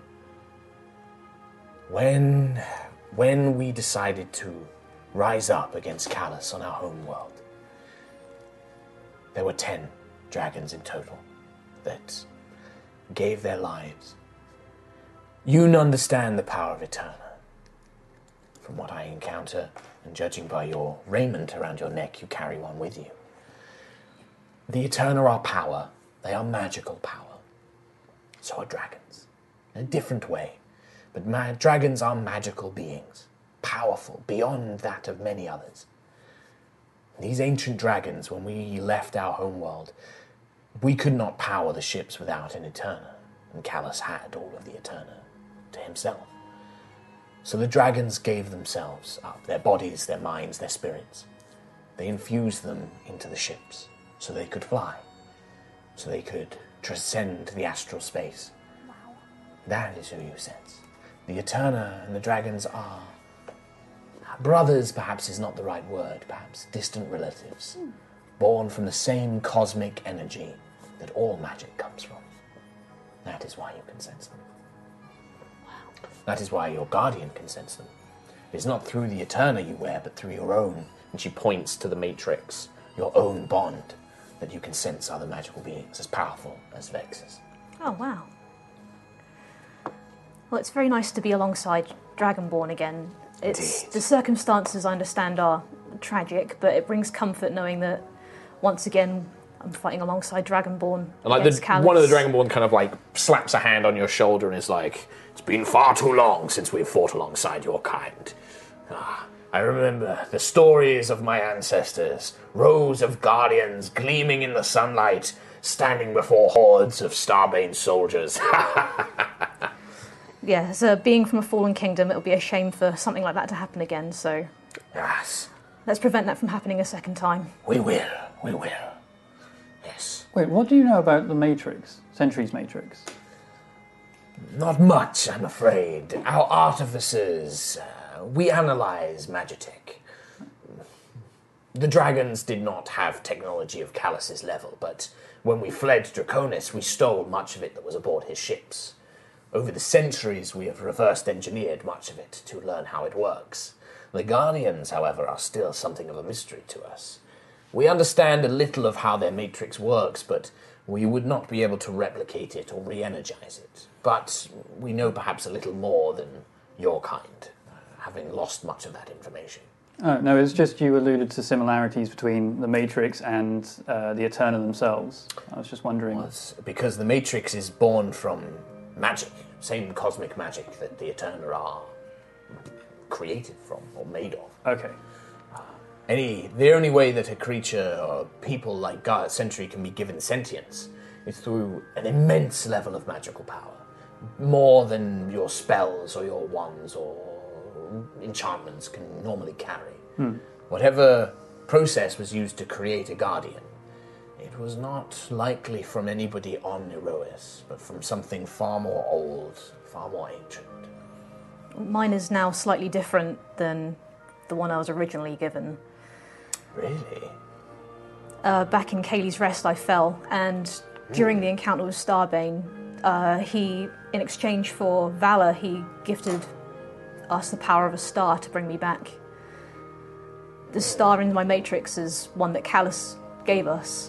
When, when we decided to rise up against Callus on our home world, there were ten dragons in total that gave their lives. You understand the power of Eterna. From what I encounter, and judging by your raiment around your neck, you carry one with you. The Eterna are power. They are magical power. So are dragons. In a different way. But ma- dragons are magical beings. Powerful, beyond that of many others. These ancient dragons, when we left our homeworld, we could not power the ships without an Eterna. And Callus had all of the Eterna to himself. So the dragons gave themselves up, their bodies, their minds, their spirits. They infused them into the ships so they could fly, so they could transcend the astral space. Wow. That is who you sense. The Eterna and the dragons are brothers, perhaps is not the right word, perhaps distant relatives, mm. born from the same cosmic energy that all magic comes from. That is why you can sense them. That is why your guardian can sense them. It is not through the Eterna you wear, but through your own, and she points to the Matrix, your own bond, that you can sense other magical beings as powerful as Vexus. Oh, wow. Well, it's very nice to be alongside Dragonborn again. It's Indeed. the circumstances, I understand, are tragic, but it brings comfort knowing that, once again, I'm fighting alongside Dragonborn. And like against the, Callus. one of the Dragonborn kind of like slaps a hand on your shoulder and is like, "It's been far too long since we've fought alongside your kind. Ah, I remember the stories of my ancestors, rows of guardians gleaming in the sunlight, standing before hordes of Starbane soldiers." Yeah, as a being from a fallen kingdom, it would be a shame for something like that to happen again, so... Yes. Let's prevent that from happening a second time. We will. We will. Yes. Wait, what do you know about the Matrix? Sentry's Matrix? Not much, I'm afraid. Our artificers, uh, we analyze Magitech. The dragons did not have technology of Callus's level, but when we fled Draconis, we stole much of it that was aboard his ships. Over the centuries, we have reversed engineered much of it to learn how it works. The Guardians, however, are still something of a mystery to us. We understand a little of how their matrix works, but we would not be able to replicate it or re-energize it. But we know perhaps a little more than your kind, having lost much of that information. Oh, no, it's just you alluded to similarities between the Matrix and uh, the Eterna themselves. I was just wondering... Well, because the Matrix is born from magic, same cosmic magic that the Eterna are created from, or made of. Okay. Any, the only way that a creature or people like Guard Sentry can be given sentience is through an immense level of magical power. More than your spells or your wands or enchantments can normally carry. Hmm. Whatever process was used to create a Guardian, it was not likely from anybody on Erois, but from something far more old, far more ancient. Mine is now slightly different than the one I was originally given. Really? Uh, back in Kaylee's Rest, I fell, and during the encounter with Starbane, uh, he, in exchange for valor, he gifted us the power of a star to bring me back. The star in my matrix is one that Callus gave us.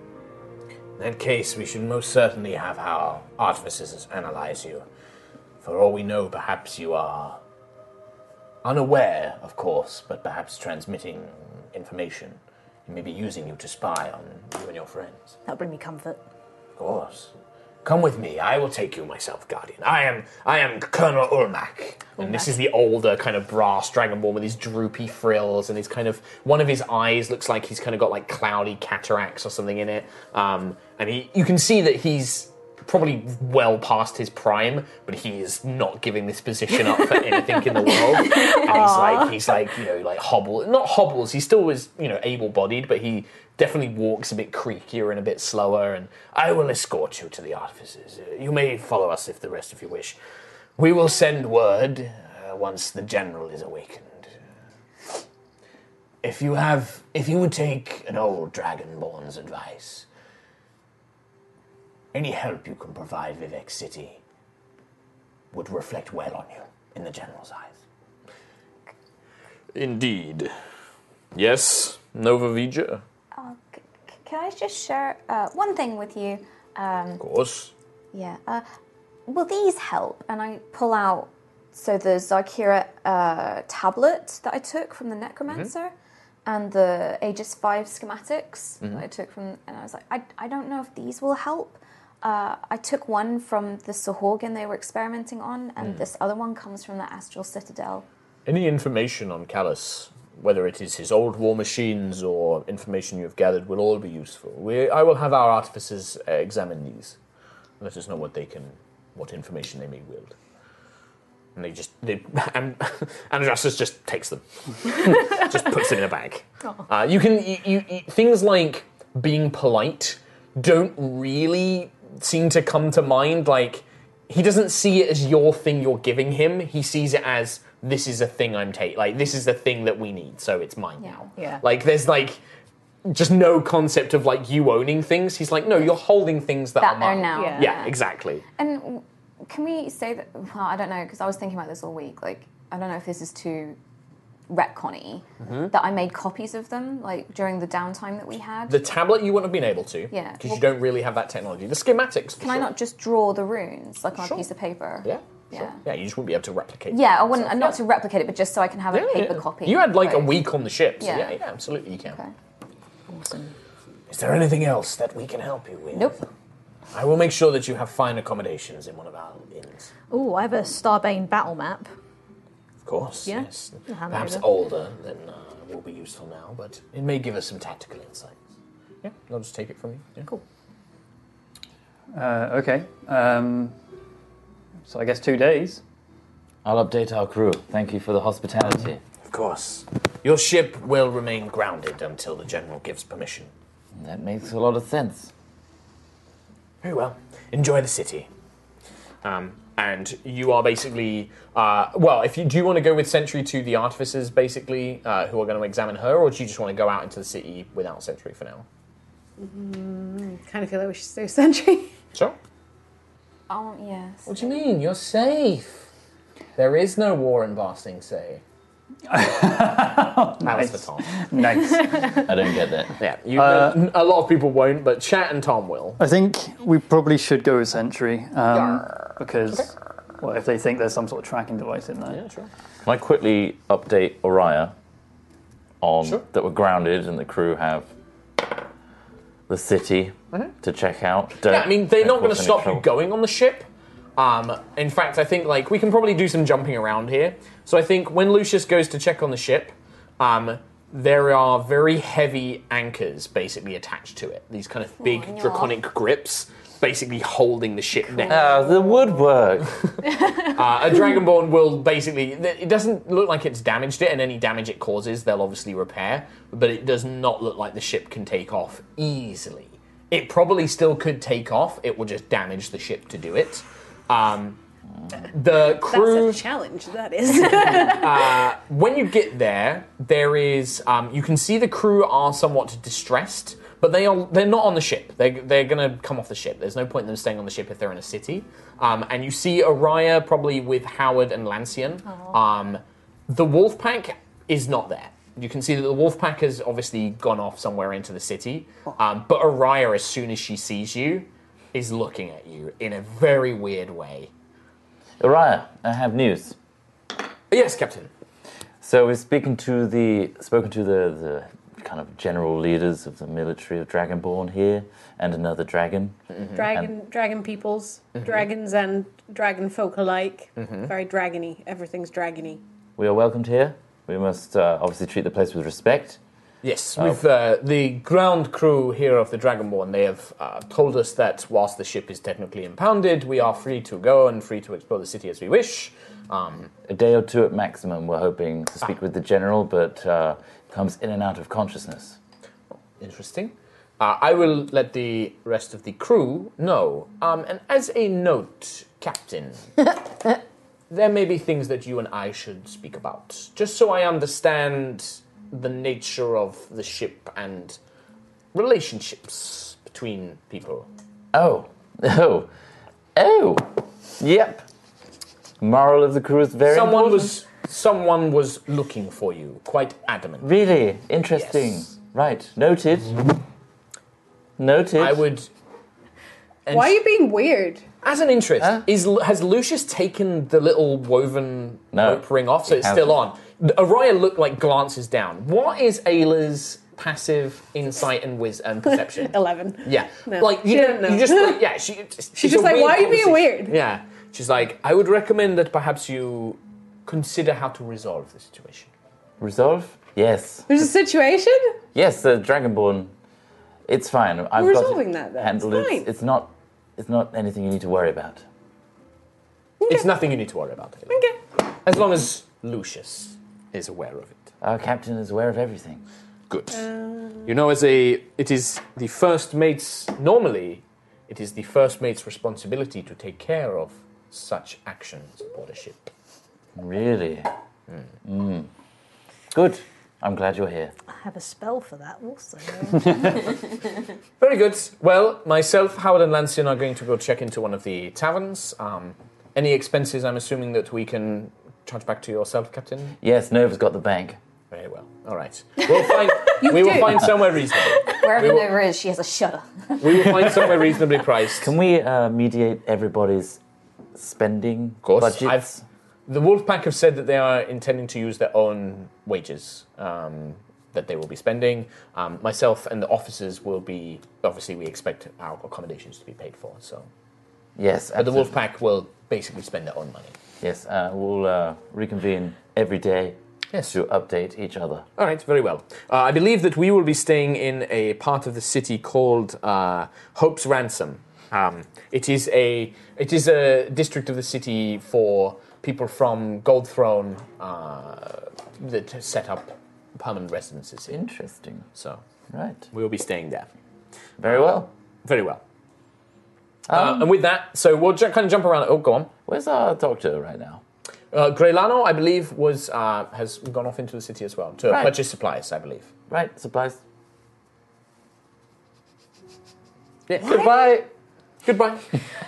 In that case, we should most certainly have our artificers analyze you. For all we know, perhaps you are unaware, of course, but perhaps transmitting information. He may be using you to spy on you and your friends. That'll bring me comfort. Of course. Come with me. I will take you myself, Guardian. I am I am Colonel Ulmak. And this is the older kind of brass Dragonborn with his droopy frills and his kind of... One of his eyes looks like he's kind of got like cloudy cataracts or something in it. Um, and he, you can see that he's probably well past his prime, but he is not giving this position up for anything in the world. And he's like, he's like, you know, like hobble, not hobbles. He still is, you know, able-bodied, but he definitely walks a bit creakier and a bit slower. And I will escort you to the artificers. You may follow us if the rest of you wish. We will send word uh, once the general is awakened. If you have, if you would take an old Dragonborn's advice, any help you can provide Vivek City would reflect well on you in the general's eyes. Indeed. Yes, Nova Vija. Uh, c- c- can I just share uh, one thing with you? Um, of course. Yeah. Uh, will these help? And I pull out, so the Zarkira uh, tablet that I took from the Necromancer, mm-hmm. and the Aegis five schematics mm-hmm. that I took from, and I was like, I, I don't know if these will help. Uh, I took one from the Sahorgan they were experimenting on, and mm. this other one comes from the Astral Citadel. Any information on Callus, whether it is his old war machines or information you have gathered, will all be useful. We, I will have our artificers uh, examine these. Let us know what they can, what information they may wield. And they just, they, and Andrastus just takes them, just puts them in a bag. Uh, you can, you, you, you, things like being polite don't really seem to come to mind. Like, he doesn't see it as your thing you're giving him. He sees it as, this is a thing I'm taking. Like, this is the thing that we need, so it's mine yeah. now. Yeah. Like, there's like just no concept of like you owning things. He's like, no, you're holding things that, that are mine. are now. Yeah. yeah, exactly. And can we say that? Well, I don't know, because I was thinking about this all week. Like, I don't know if this is too retconny, mm-hmm. that I made copies of them, like, during the downtime that we had. The tablet you wouldn't have been able to, yeah, because well, you don't really have that technology. The schematics, Can sure. I not just draw the runes, like, on sure. a piece of paper? Yeah. Yeah. Sure. Yeah, you just wouldn't be able to replicate it. Yeah, I wouldn't, yourself. not yeah. to replicate it, but just so I can have a yeah, paper yeah. copy. You had, like, right. a week on the ship, so yeah, yeah, yeah absolutely you can. Okay. Awesome. Is there anything else that we can help you with? Nope. I will make sure that you have fine accommodations in one of our inns. Oh, I have a Starbane battle map. Of course, yeah. yes. Perhaps older than uh, will be useful now, but it may give us some tactical insights. Yeah, I'll just take it from you. Yeah. Cool. Uh, okay. Um, so I guess two days. I'll update our crew. Thank you for the hospitality. Of course. your ship will remain grounded until the General gives permission. That makes a lot of sense. Very well. Enjoy the city. Um, and you are basically... Uh, well, if you do you want to go with Sentry to the Artificers, basically, uh, who are going to examine her, or do you just want to go out into the city without Sentry for now? Mm, kind of feel like we should stay with Sentry. Sure. Oh, yes. What do you mean? You're safe. There is no war in Basting Say. That was for Tom. Nice. I don't get that. Yeah, you, Uh, a lot of people won't, but Chat and Tom will. I think we probably should go with Sentry, um, because, well, if they think there's some sort of tracking device in there. Yeah, sure. Can I quickly update Oriah on Sure. that we're grounded and the crew have the city to check out? Don't Yeah, I mean, they're not going to cause any stop you trouble. going on the ship. Um, in fact, I think like we can probably do some jumping around here. So I think when Lucius goes to check on the ship, um, there are very heavy anchors basically attached to it. These kind of big draconic grips basically holding the ship down. Ah, the woodwork. Uh, a Dragonborn will basically... It doesn't look like it's damaged it, and any damage it causes, they'll obviously repair, but it does not look like the ship can take off easily. It probably still could take off, it will just damage the ship to do it. Um, the crew... That's a challenge, that is. uh, when you get there, there is... Um, you can see the crew are somewhat distressed, but they are, they're not on the ship. They, they're going to come off the ship. There's no point in them staying on the ship if they're in a city. Um, and you see Oriah probably with Howard and Lancian. Um, the wolf pack is not there. You can see that the wolf pack has obviously gone off somewhere into the city. Um, but Oriah, as soon as she sees you, is looking at you in a very weird way. Oriah, I have news. Yes, Captain. So we've spoken to the spoken to the, the kind of general leaders of the military of Dragonborn here, and another dragon. Mm-hmm. Dragon, dragon peoples, Mhm. dragons and dragon folk alike. Mhm. Very dragony. Everything's dragony. We are welcomed here. We must uh, obviously treat the place with respect. Yes, Oh. with uh, the ground crew here of the Dragonborn, they have uh, told us that whilst the ship is technically impounded, we are free to go and free to explore the city as we wish. Um, A day or two at maximum, we're hoping to speak with the general, but uh, comes in and out of consciousness. Interesting. Uh, I will let the rest of the crew know. Um, and as a note, Captain, there may be things that you and I should speak about, just so I understand the nature of the ship and relationships between people. Oh, oh, oh, yep. Moral of the crew is very Someone important. was someone was looking for you, quite adamant. Really interesting. Yes. Right, noted. Noted. I would. and Why are you being weird? As an interest, is has Lucius taken the little woven No, rope ring off, so he it's still hasn't. on? Oriah look like glances down. What is Ayla's passive insight and whiz and perception? Eleven. Yeah, No, like you she don't didn't know. You just like, yeah. She, it's She's a just like, weird why are you being conversation. weird? Yeah, she's like, I would recommend that perhaps you consider how to resolve the situation. Resolve? Yes. There's a situation? Yes, the Dragonborn. It's fine. I've We're got resolving it that, then. handled. It's It's, fine. it's not. It's not anything you need to worry about. It's nothing you need to worry about. Okay. As long as Lucius is aware of it. Our captain is aware of everything. Good. You know, as a, it is the first mate's, normally, it is the first mate's responsibility to take care of such actions aboard a ship. Really? Mm. Good. I'm glad you're here. I have a spell for that also. Very good. Well, myself, Howard and Lancian are going to go check into one of the taverns. Um, any expenses, I'm assuming that we can charge back to yourself, Captain? Yes, Nova's got the bank. Very well. All right. We'll find, we will do. find somewhere reasonable. Wherever We will- Nova is, she has a shudder. We will find somewhere reasonably priced. Can we uh, mediate everybody's spending Of course, budgets? I've, the Wolfpack have said that they are intending to use their own wages um, that they will be spending. Um, myself and the officers will be, obviously we expect our accommodations to be paid for, so. Yes, But the absolutely. Wolfpack will basically spend their own money. Yes, uh, we'll uh, reconvene every day Yes. to update each other. All right, very well. Uh, I believe that we will be staying in a part of the city called uh, Hope's Ransom. Um, it is a it is a district of the city for people from Gold Throne uh, that set up permanent residences here. Interesting. So Right. we will be staying there. Very well. Very well. Um, uh, and with that, so we'll ju- kind of jump around. Oh, go on. Where's our doctor right now? Uh, Greylano, I believe, was uh, has gone off into the city as well to Right. purchase supplies, I believe. Right, supplies. Yeah. Goodbye. Goodbye.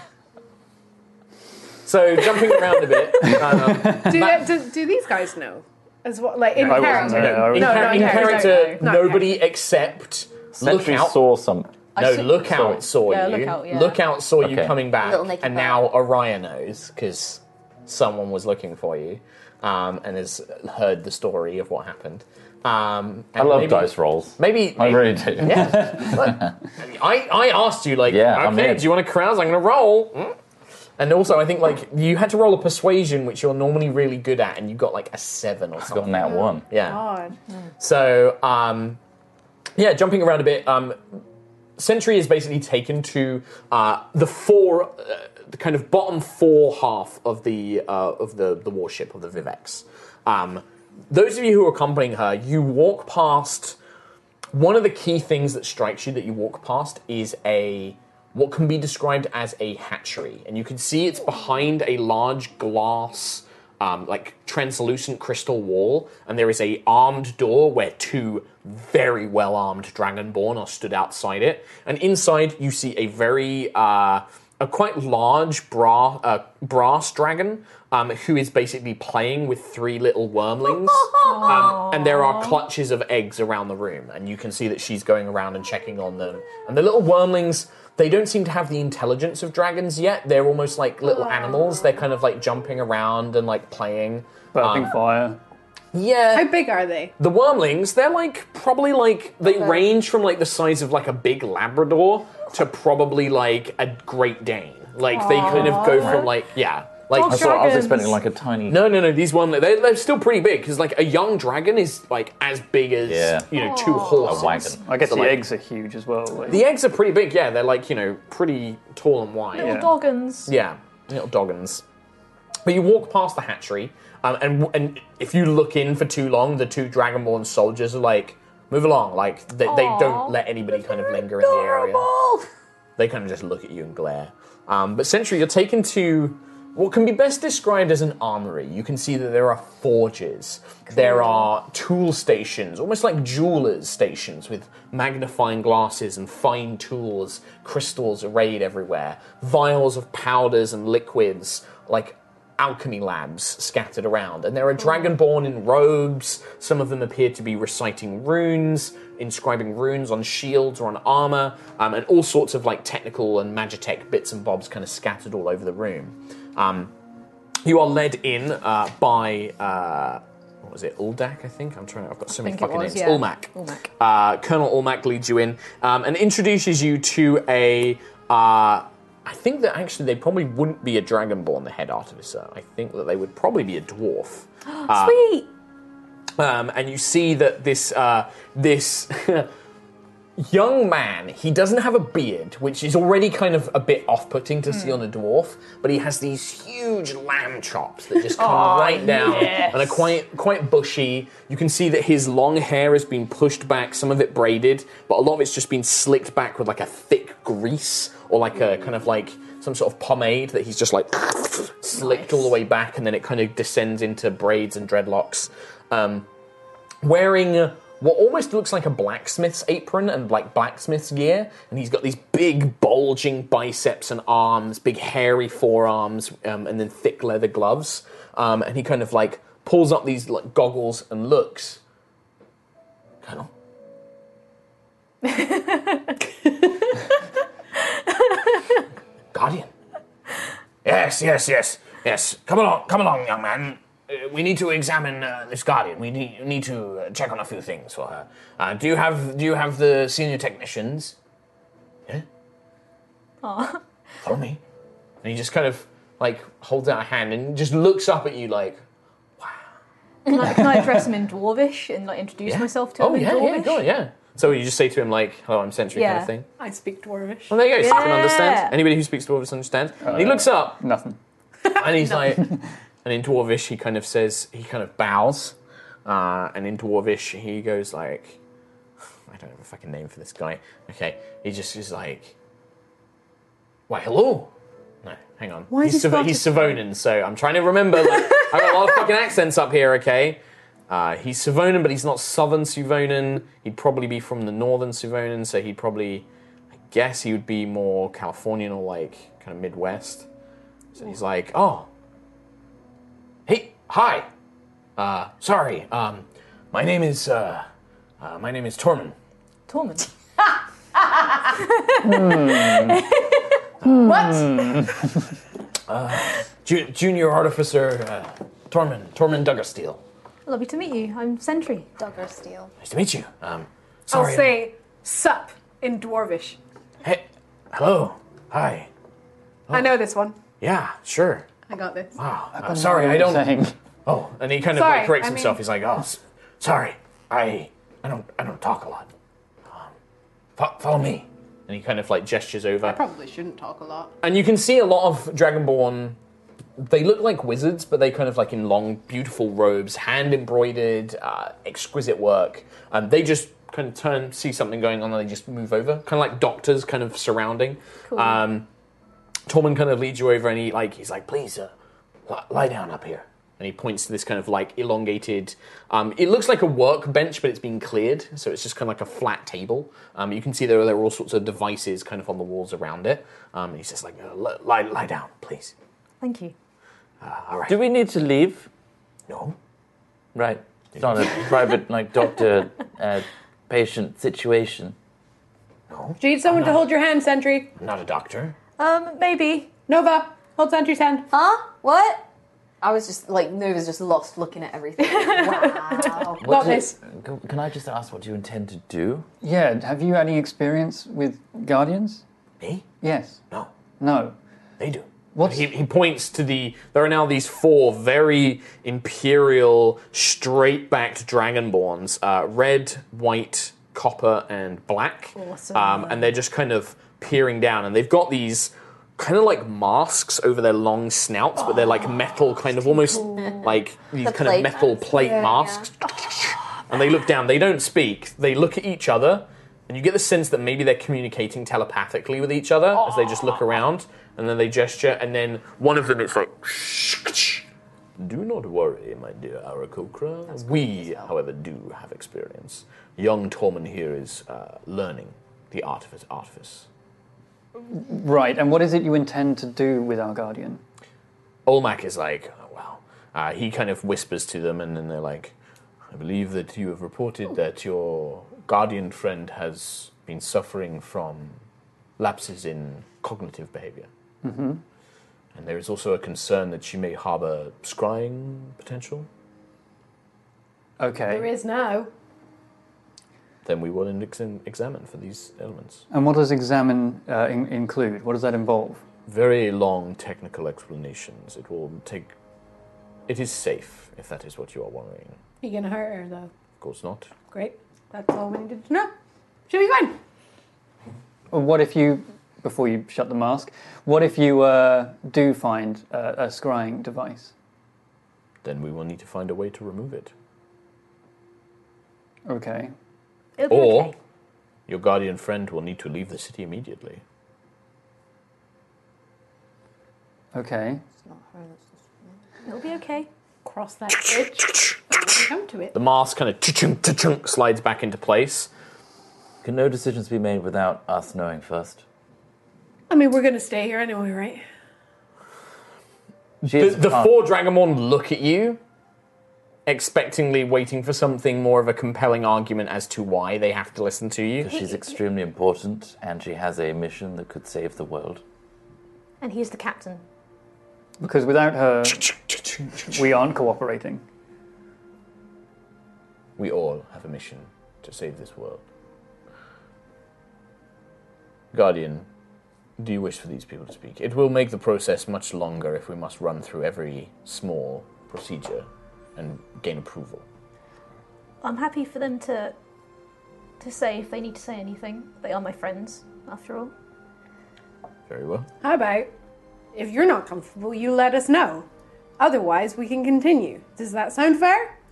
So jumping around a bit. Um, Do, do, do these guys know? As what, like in I character? wasn't there, I in, wasn't No, char- not in in character, character, no, no. Not in nobody except Sentry Lookout. saw some. No, see- Lookout saw Yeah, you. Lookout, yeah. Lookout saw you Okay. coming back, Little naked and girl. now Araya knows because someone was looking for you, um, and has heard the story of what happened. Um, I and love maybe, dice rolls. Maybe I really do. Yeah. Look, I, I asked you, like, Yeah, I'm okay, in. do you want to carouse? I'm going to roll. Mm. And also, I think, like, you had to roll a persuasion, which you're normally really good at, and you got, like, a seven or I've something. gotten that one. Yeah. God. So, um, yeah, jumping around a bit, um, Sentry is basically taken to uh, the four, uh, the kind of bottom four half of the uh, of the, the warship of the Vivex. Um, those of you who are accompanying her, you walk past. One of the key things that strikes you that you walk past is a what can be described as a hatchery, and you can see it's behind a large glass. Um, like translucent crystal wall, and there is a armed door where two very well armed dragonborn are stood outside it. And inside, you see a very uh, a quite large bra, uh, brass dragon um, who is basically playing with three little wormlings. Um, and there are clutches of eggs around the room, and you can see that she's going around and checking on them. And the little wormlings. They don't seem to have the intelligence of dragons yet. They're almost like little animals. They're kind of like jumping around and like playing. Burping Um, fire. Yeah. How big are they? The wormlings, they're like probably like they range from like the size of like a big Labrador to probably like a Great Dane. Like they kind of go from like yeah, like Dog I thought I was Dragons. expecting like a tiny. no, no, no. These wormlings, they're, they're still pretty big because like a young dragon is like as big as Yeah. you know two horses. A wagon. I guess So, the like, eggs are huge as well. Like, The eggs are pretty big. Yeah, they're like you know pretty tall and wide. Little Yeah. doggins. Yeah, little doggins. But you walk past the hatchery, um, and and if you look in for too long, the two Dragonborn soldiers are like, move along. Like, they, they don't let anybody kind of linger in the area. They kind of just look at you and glare. Um, but Sentry, you're taken to what can be best described as an armory. You can see that there are forges. There are tool stations, almost like jewelers' stations with magnifying glasses and fine tools, crystals arrayed everywhere, vials of powders and liquids, like alchemy labs scattered around. And there are dragonborn in robes. Some of them appear to be reciting runes, inscribing runes on shields or on armor, um, and all sorts of like technical and magitech bits and bobs kind of scattered all over the room. Um, you are led in uh, by uh, what was it, Uldak? I think I'm trying. I've got so many think it fucking was, names. yeah. Ulmak. Ulmak. Uh, Colonel Ulmak leads you in um, and introduces you to a. Uh, I think that actually they probably wouldn't be a dragonborn, the head artificer. I think that they would probably be a dwarf. Uh, Sweet. um, and you see that this uh, this young man, he doesn't have a beard, which is already kind of a bit off-putting to see on a dwarf, but he has these huge lamb chops that just come right down yes. and are quite quite bushy. You can see that his long hair has been pushed back, some of it braided, but a lot of it's just been slicked back with like a thick grease or like a kind of like some sort of pomade that he's just like slicked all the way back, and then it kind of descends into braids and dreadlocks. Um, wearing what almost looks like a blacksmith's apron and like blacksmith's gear, and he's got these big bulging biceps and arms, big hairy forearms, um, and then thick leather gloves. Um, and he kind of like pulls up these like goggles and looks. Colonel. Guardian. Yes, yes, yes, yes. Come along, come along, young man. Uh, we need to examine uh, this Guardian. We need, need to uh, check on a few things for her. Uh, do you have Do you have the senior technicians? Yeah. Aw. Follow me. And he just kind of like holds out a hand and just looks up at you like, Can I, can I address him in Dwarvish and like introduce yeah. myself to him Oh in yeah, Dwarvish? yeah, go on, yeah. So you just say to him like, "Hello, I'm Sentry," kind Yeah. of thing. I speak Dwarvish. Well, there you go. So you can Yeah. understand. Anybody who speaks Dwarvish understands. and he looks up. Nothing. And he's like, and in Dwarvish, he kind of says, he kind of bows, uh, and in Dwarvish he goes like, I don't have a fucking name for this guy. Okay, he just is like, why, hello? No, hang on. Why is he's he Sav- he's Savonan, so I'm trying to remember. Like, I've got a lot of fucking accents up here, okay? Uh, he's Savonan, but he's not Southern Savonan. He'd probably be from the Northern Savonan, so he'd probably, I guess he would be more Californian or like kind of Midwest. So he's like, oh, hey, hi. Uh, sorry, um, my name is, uh, uh, my name is Tormund. Tormund. What? uh, ju- junior Artificer uh, Tormund, Tormund Duggersteel. Lovely to meet you. I'm Sentry. Duggersteel. Nice to meet you. Um, I'll sorry. say sup in Dwarvish. Hey, hello, hi. Oh. I know this one. Yeah, sure. I got this. Wow. I'm sorry, I don't. Saying. Oh, and he kind of Sorry, like corrects I himself. mean- He's like, oh, s- sorry, I, I don't, I don't talk a lot. Um, fo- follow me. And he kind of like gestures over. I probably shouldn't talk a lot. And you can see a lot of Dragonborn. They look like wizards, but they kind of like in long, beautiful robes, hand embroidered, uh, exquisite work. Um, they just kind of turn, see something going on, and they just move over, kind of like doctors, kind of surrounding. Cool. Um, Tormund kind of leads you over, and he like he's like, please, uh, li- lie down up here. And he points to this kind of like elongated. Um, it looks like a workbench, but it's been cleared, so it's just kind of like a flat table. Um, you can see there are, there are all sorts of devices kind of on the walls around it. Um, and he's just like, uh, lie, lie down, please. Thank you. Uh, all right. Do we need to leave? No. Right. It's not a private, like, doctor uh, patient situation. No. Do you need someone to hold your hand, Sentry? I'm not a doctor. Um, maybe. Nova, hold Sentry's hand. Huh? What? I was just, like, Nova's just lost looking at everything. Wow. What Got do- this. Can I just ask what you intend to do? Yeah, have you any experience with Guardians? Me? Yes. No. No. They do. What's- He, he points to the. There are now these four very imperial, straight-backed dragonborns: uh, red, white, copper, and black. Awesome. Um, and they're just kind of peering down, and they've got these kind of like masks over their long snouts, but they're like metal, kind of almost like these The kind of plate metal masks? plate Yeah, masks. And they look down. They don't speak. They look at each other, and you get the sense that maybe they're communicating telepathically with each other as they just look around, and then they gesture, and then one of them is like, do not worry, my dear Aarakocra. We, however, do have experience. Young Tormund here is uh, learning the art of his artifice. Right, and what is it you intend to do with our Guardian? Olmec is like, oh, well, uh, he kind of whispers to them, and then they're like, I believe that you have reported that your guardian friend has been suffering from lapses in cognitive behavior. Mm-hmm. And there is also a concern that she may harbor scrying potential. Okay. There is now. Then we will ex- examine for these elements. And what does examine uh, in- include? What does that involve? Very long technical explanations. It will take... It is safe, if that is what you are worrying. You gonna hurt her, though. Of course not. Great. That's all we needed to know. Should be fine. Well, what if you, before you shut the mask, what if you uh, do find uh, a scrying device? Then we will need to find a way to remove it. Okay. It'll be Or okay. your guardian friend will need to leave the city immediately. Okay. It'll be okay. Cross that bridge. when we come to it. The mask kind of ch-chunk, ch-chunk slides back into place. Can no decisions be made without us knowing first? I mean, we're gonna stay here anyway, right? She The, is the calm. four Dragonborn look at you, expectingly waiting for something more of a compelling argument as to why they have to listen to you. Because she's extremely important, and she has a mission that could save the world. And he's the captain. Because without her, we aren't cooperating. We all have a mission to save this world. Guardian, do you wish for these people to speak? It will make the process much longer if we must run through every small procedure and gain approval. I'm happy for them to to say if they need to say anything. They are my friends, after all. Very well. How about, if you're not comfortable, you let us know. Otherwise, we can continue. Does that sound fair?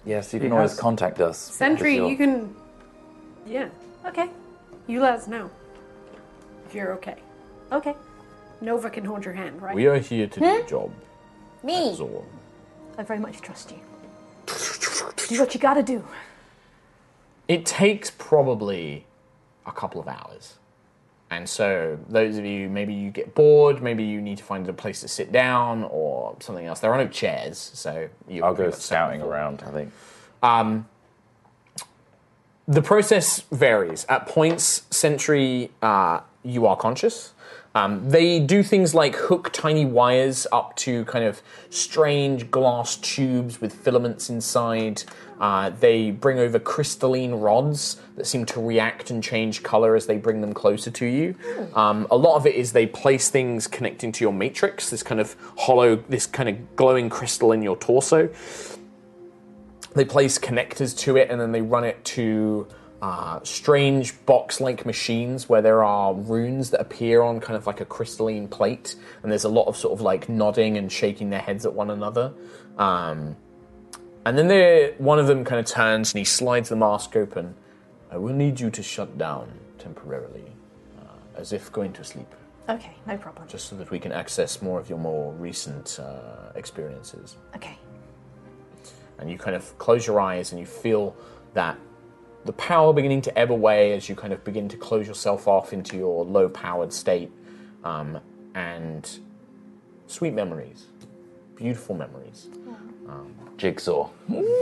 Yes, you He can always has- contact us. Sentry, with your- you can. Yeah. Okay. You let us know if you're okay. Okay. Nova can hold your hand, right? We are here to do a job. Me. That's all. I very much trust you. Do what you gotta do. It takes probably a couple of hours. And so, those of you, maybe you get bored, maybe you need to find a place to sit down or something else. There are no chairs, so you I'll go scouting around, I think. Um, the process varies. At points, Sentry, uh, you are conscious. Um, they do things like hook tiny wires up to kind of strange glass tubes with filaments inside. Uh, they bring over crystalline rods that seem to react and change color as they bring them closer to you. Um, a lot of it is they place things connecting to your matrix, this kind of hollow, this kind of glowing crystal in your torso. They place connectors to it, and then they run it to uh, strange box-like machines where there are runes that appear on kind of like a crystalline plate, and there's a lot of sort of like nodding and shaking their heads at one another. Um, and then there, one of them kind of turns and he slides the mask open. I will need you to shut down temporarily, uh, as if going to sleep, Okay, no problem. just so that we can access more of your more recent uh, experiences. Okay. And you kind of close your eyes and you feel that the power beginning to ebb away as you kind of begin to close yourself off into your low-powered state. Um, and sweet memories. Beautiful memories. Um, Jigsaw.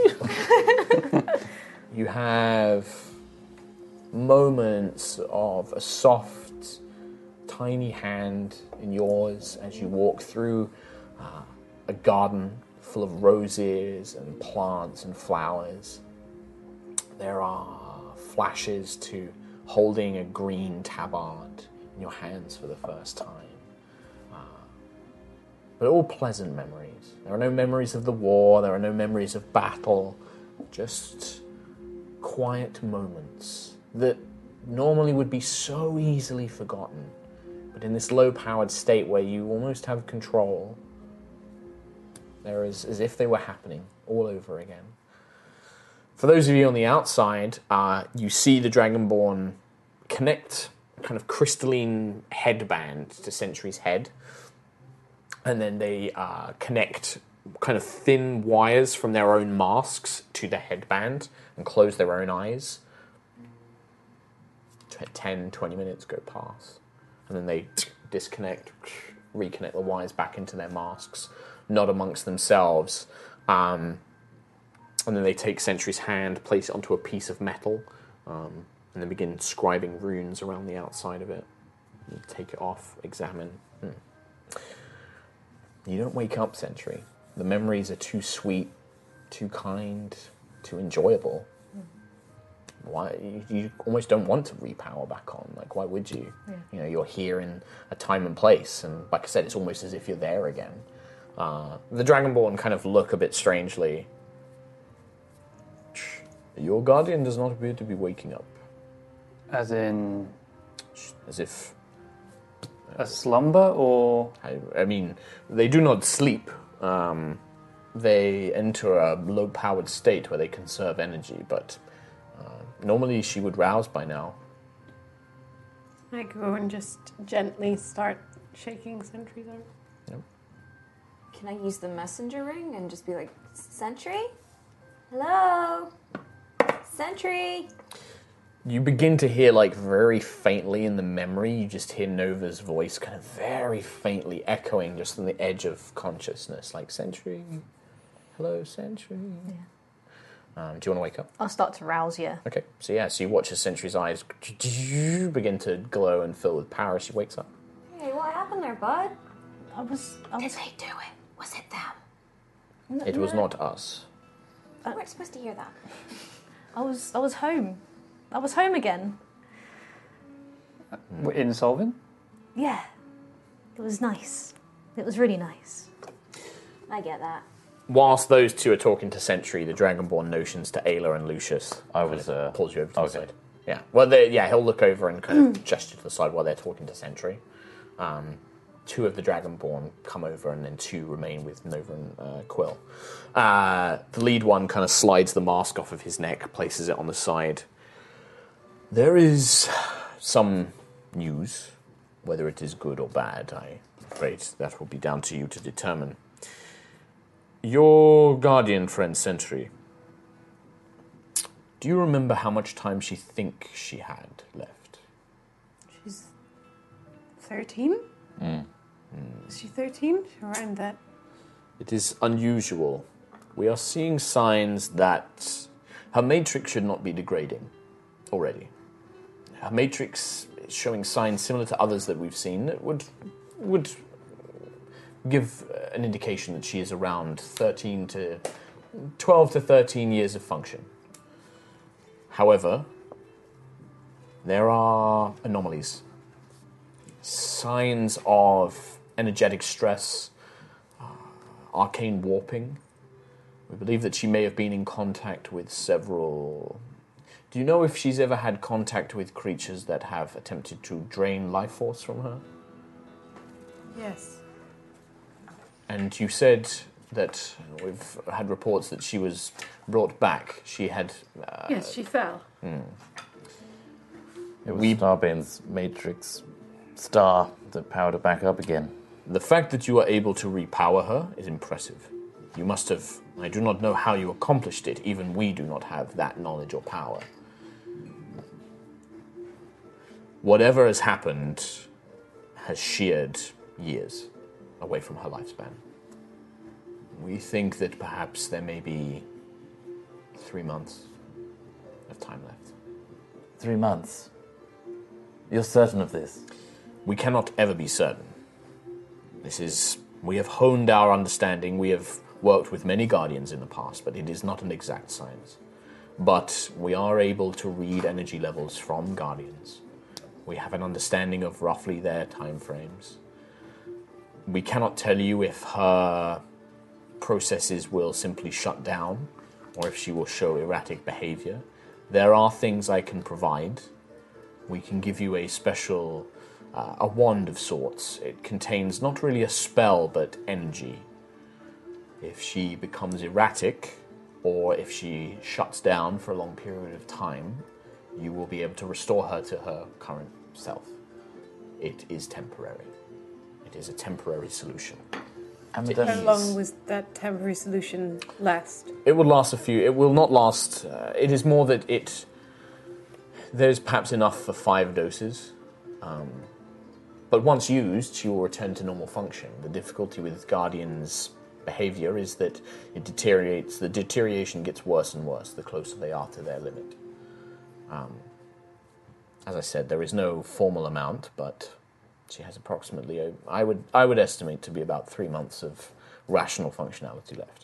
you have moments of a soft, tiny hand in yours as you walk through uh, a garden full of roses and plants and flowers. There are flashes to holding a green tabard in your hands for the first time. Uh, but all pleasant memories. There are no memories of the war, there are no memories of battle, just quiet moments that normally would be so easily forgotten. But in this low-powered state where you almost have control, they're as, as if they were happening all over again. For those of you on the outside, uh, you see the Dragonborn connect a kind of crystalline headband to Sentry's head, and then they uh, connect kind of thin wires from their own masks to the headband and close their own eyes. ten, twenty minutes go past, and then they disconnect, reconnect the wires back into their masks, nod amongst themselves, um, and then they take Sentry's hand, place it onto a piece of metal, um, and then begin scribing runes around the outside of it. You take it off, examine. Hmm. You don't wake up, Sentry. The memories are too sweet, too kind, too enjoyable. Why you, you almost don't want to repower back on? Like, why would you? Yeah. You know, you're here in a time and place, and like I said, it's almost as if you're there again. Uh, the Dragonborn kind of look a bit strangely. Your guardian does not appear to be waking up. As in As if... a slumber, or... I, I mean, they do not sleep. Um, they enter a low-powered state where they conserve energy, but uh, normally she would rouse by now. I go and just gently start shaking Sentry's arm. Yep. Can I use the messenger ring and just be like, Sentry? Hello? Sentry? You begin to hear, like, very faintly in the memory, you just hear Nova's voice kind of very faintly echoing just on the edge of consciousness, like, Sentry? Hello, Sentry? Yeah. Um, do you want to wake up? I'll start to rouse, yeah. Okay, so yeah, so you watch as Sentry's eyes begin to glow and fill with power as she wakes up. Hey, what happened there, bud? I was... I was... Did they do it? Was it them? It was not us. We weren't supposed to hear that. I was... I was home. I was home again. in Solvin? Yeah. It was nice. It was really nice. I get that. Whilst those two are talking to Sentry, the Dragonborn notions to Ayla and Lucius. I was, uh, pulls you over to okay. the side. Yeah. Well, they- yeah, he'll look over and kind of gesture to the side while they're talking to Sentry. Um, two of the Dragonborn come over, and then two remain with Nova and uh, Quill. Uh, the lead one kind of slides the mask off of his neck, places it on the side. There is some news, whether it is good or bad. I'm afraid that will be down to you to determine. Your guardian friend, Sentry, do you remember how much time she thinks she had left? She's thirteen? Mm. Mm. Is she thirteen? Around that. It is unusual. We are seeing signs that her matrix should not be degrading already. Her matrix is showing signs similar to others that we've seen that would would give an indication that she is around thirteen to twelve to thirteen years of function. However, there are anomalies, signs of energetic stress, uh, arcane warping. We believe that she may have been in contact with several... Do you know if she's ever had contact with creatures that have attempted to drain life force from her? Yes. And you said that we've had reports that she was brought back. She had... Uh, yes, she fell. Hmm. It was Starbane's matrix star that powered her back up again. The fact that you are able to repower her is impressive. You must have... I do not know how you accomplished it. Even we do not have that knowledge or power. Whatever has happened has sheared years away from her lifespan. We think that perhaps there may be three months of time left. Three months? You're certain of this? We cannot ever be certain. This is... We have honed our understanding. We have worked with many Guardians in the past, but it is not an exact science. But we are able to read energy levels from Guardians. We have an understanding of roughly their time frames. We cannot tell you if her processes will simply shut down or if she will show erratic behavior. There are things I can provide. We can give you a special, uh, a wand of sorts. It contains not really a spell, but energy. If she becomes erratic, or if she shuts down for a long period of time, you will be able to restore her to her current self. It is temporary. It is a temporary solution. How long was that temporary solution last? It will last a few... It will not last... Uh, it is more that it... There's perhaps enough for five doses. Um, but once used, she will return to normal function. The difficulty with Guardian's behavior is that it deteriorates. The deterioration gets worse and worse the closer they are to their limit. Um, as I said, there is no formal amount, but she has approximately, a, I would I would estimate to be about three months of rational functionality left.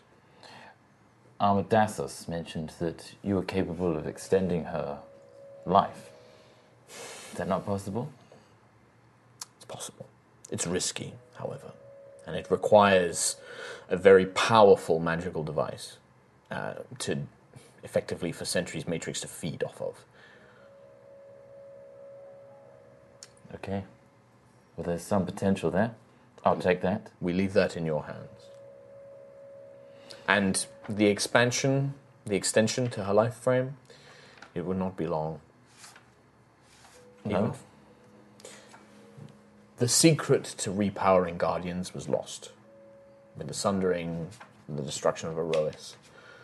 Armadassus mentioned that you were capable of extending her life. Is that not possible? It's possible. It's risky, however, and it requires a very powerful magical device uh, to effectively for Sentry's matrix to feed off of. Okay. Well, there's some potential there. I'll take that. We leave that in your hands. And the expansion, the extension to her life frame, it would not be long. No. Even the secret to repowering Guardians was lost. With the sundering, the destruction of Erois.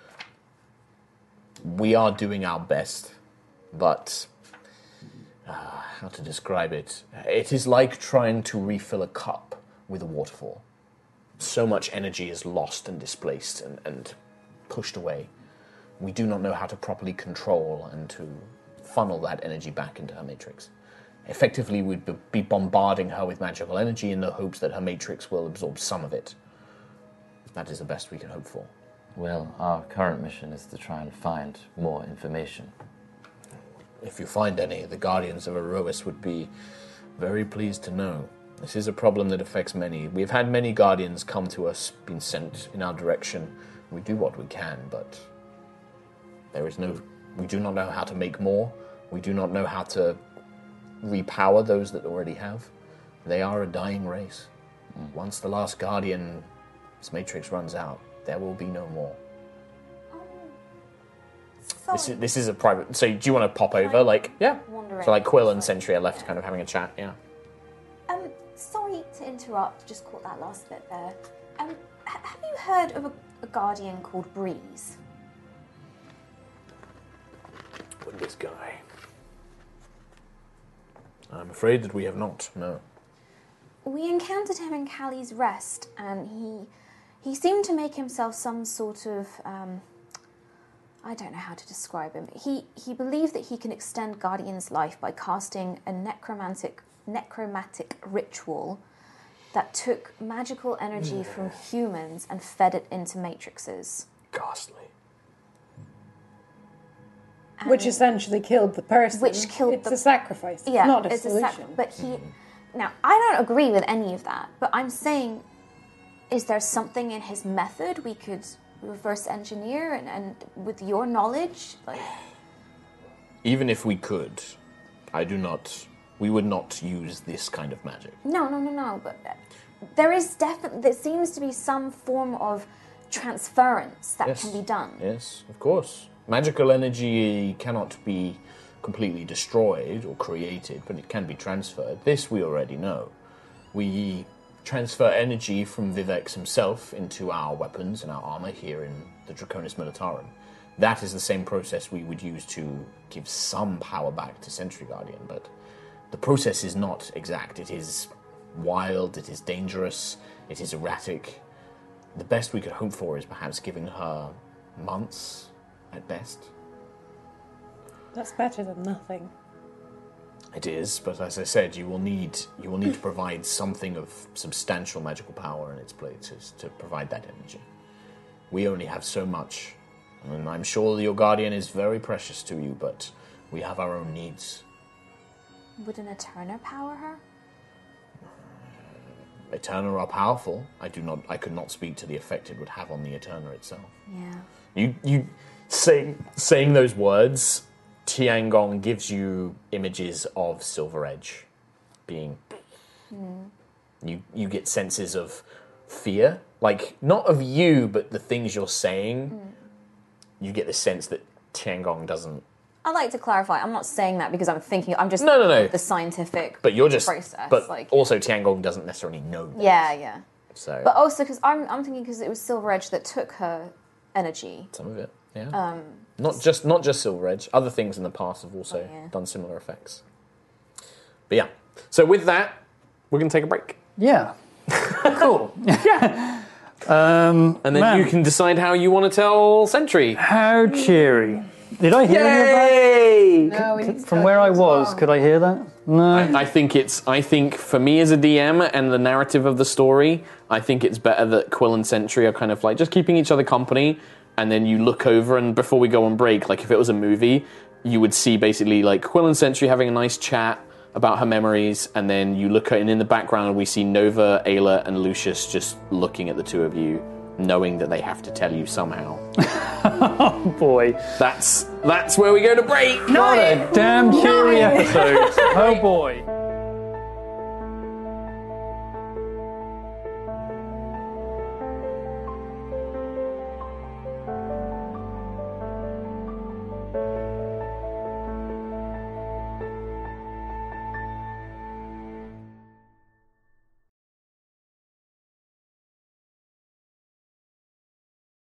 We are doing our best, but uh, how to describe it? It is like trying to refill a cup with a waterfall. So much energy is lost and displaced and, and pushed away. We do not know how to properly control and to funnel that energy back into her matrix. Effectively, we'd be bombarding her with magical energy in the hopes that her matrix will absorb some of it. That is the best we can hope for. Well, our current mission is to try and find more information. If you find any, the Guardians of Erois would be very pleased to know. This is a problem that affects many. We've had many Guardians come to us, been sent in our direction. We do what we can, but there is no... We do not know how to make more. We do not know how to repower those that already have. They are a dying race. Once the last Guardian's matrix runs out, there will be no more. So This is, this is a private... So do you want to pop over? Like, yeah. wondering- So like Quill and Sentry are left kind of having a chat, yeah. Um, sorry to interrupt, just caught that last bit there. Um, ha- have you heard of a, a guardian called Breeze? With this guy. I'm afraid that we have not, no. We encountered him in Callie's Rest, and he he seemed to make himself some sort of um, I don't know how to describe him. He he believed that he can extend Guardian's life by casting a necromantic necromantic ritual that took magical energy from humans and fed it into matrixes. Ghastly. Which essentially killed the person. Which killed It's the- a sacrifice. It's Yeah, not a it's a solution. sac- but he. Now, I don't agree with any of that, but I'm saying, is there something in his method we could reverse engineer, and, and with your knowledge, like, Even if we could, I do not... We would not use this kind of magic. no, no, no, no, but uh, there is definitely, there seems to be some form of transference that Yes. can be done. Yes, of course. Magical energy cannot be completely destroyed or created, but it can be transferred. This we already know. We transfer energy from Vivex himself into our weapons and our armor here in the Draconis Militarum. That is the same process we would use to give some power back to Sentry Guardian, but the process is not exact. It is wild, it is dangerous, it is erratic. The best we could hope for is perhaps giving her months at best. That's better than nothing. It is, but as I said, you will need you will need to provide something of substantial magical power in its places to provide that energy. We only have so much, and I'm sure your guardian is very precious to you, but we have our own needs. Would an Eterna power her? Eterna are powerful. I do not. I could not speak to the effect it would have on the Eterna itself. Yeah. You you saying saying those words, Tiangong gives you images of Silver Edge being. Mm. You you get senses of fear, like not of you, but the things you're saying. Mm. You get the sense that Tiangong doesn't. I'd like to clarify, I'm not saying that because I'm thinking, I'm just No, no, no. the scientific But you're just. process. But like, also, Tiangong doesn't necessarily know that. yeah, yeah. So But also, because I'm, I'm thinking because it was Silver Edge that took her energy. some of it, yeah. Um, Not just not just Silver Edge. Other things in the past have also Oh, yeah. done similar effects. But yeah. So with that, we're going to take a break. Yeah. Cool. yeah. Um, And then man, you can decide how you want to tell Sentry. How cheery. Did I hear any of that? No, we need to From go where I as was, well. could I hear that? No. I, I think it's. I think for me as a D M and the narrative of the story, I think it's better that Quill and Sentry are kind of like just keeping each other company, and then you look over and before we go on break, like if it was a movie, you would see basically like Quill and Sentry having a nice chat about her memories, and then you look at and in the background we see Nova, Ayla, and Lucius just looking at the two of you, knowing that they have to tell you somehow. Oh boy. That's that's where we go to break. What a damn cheery episode. Oh boy.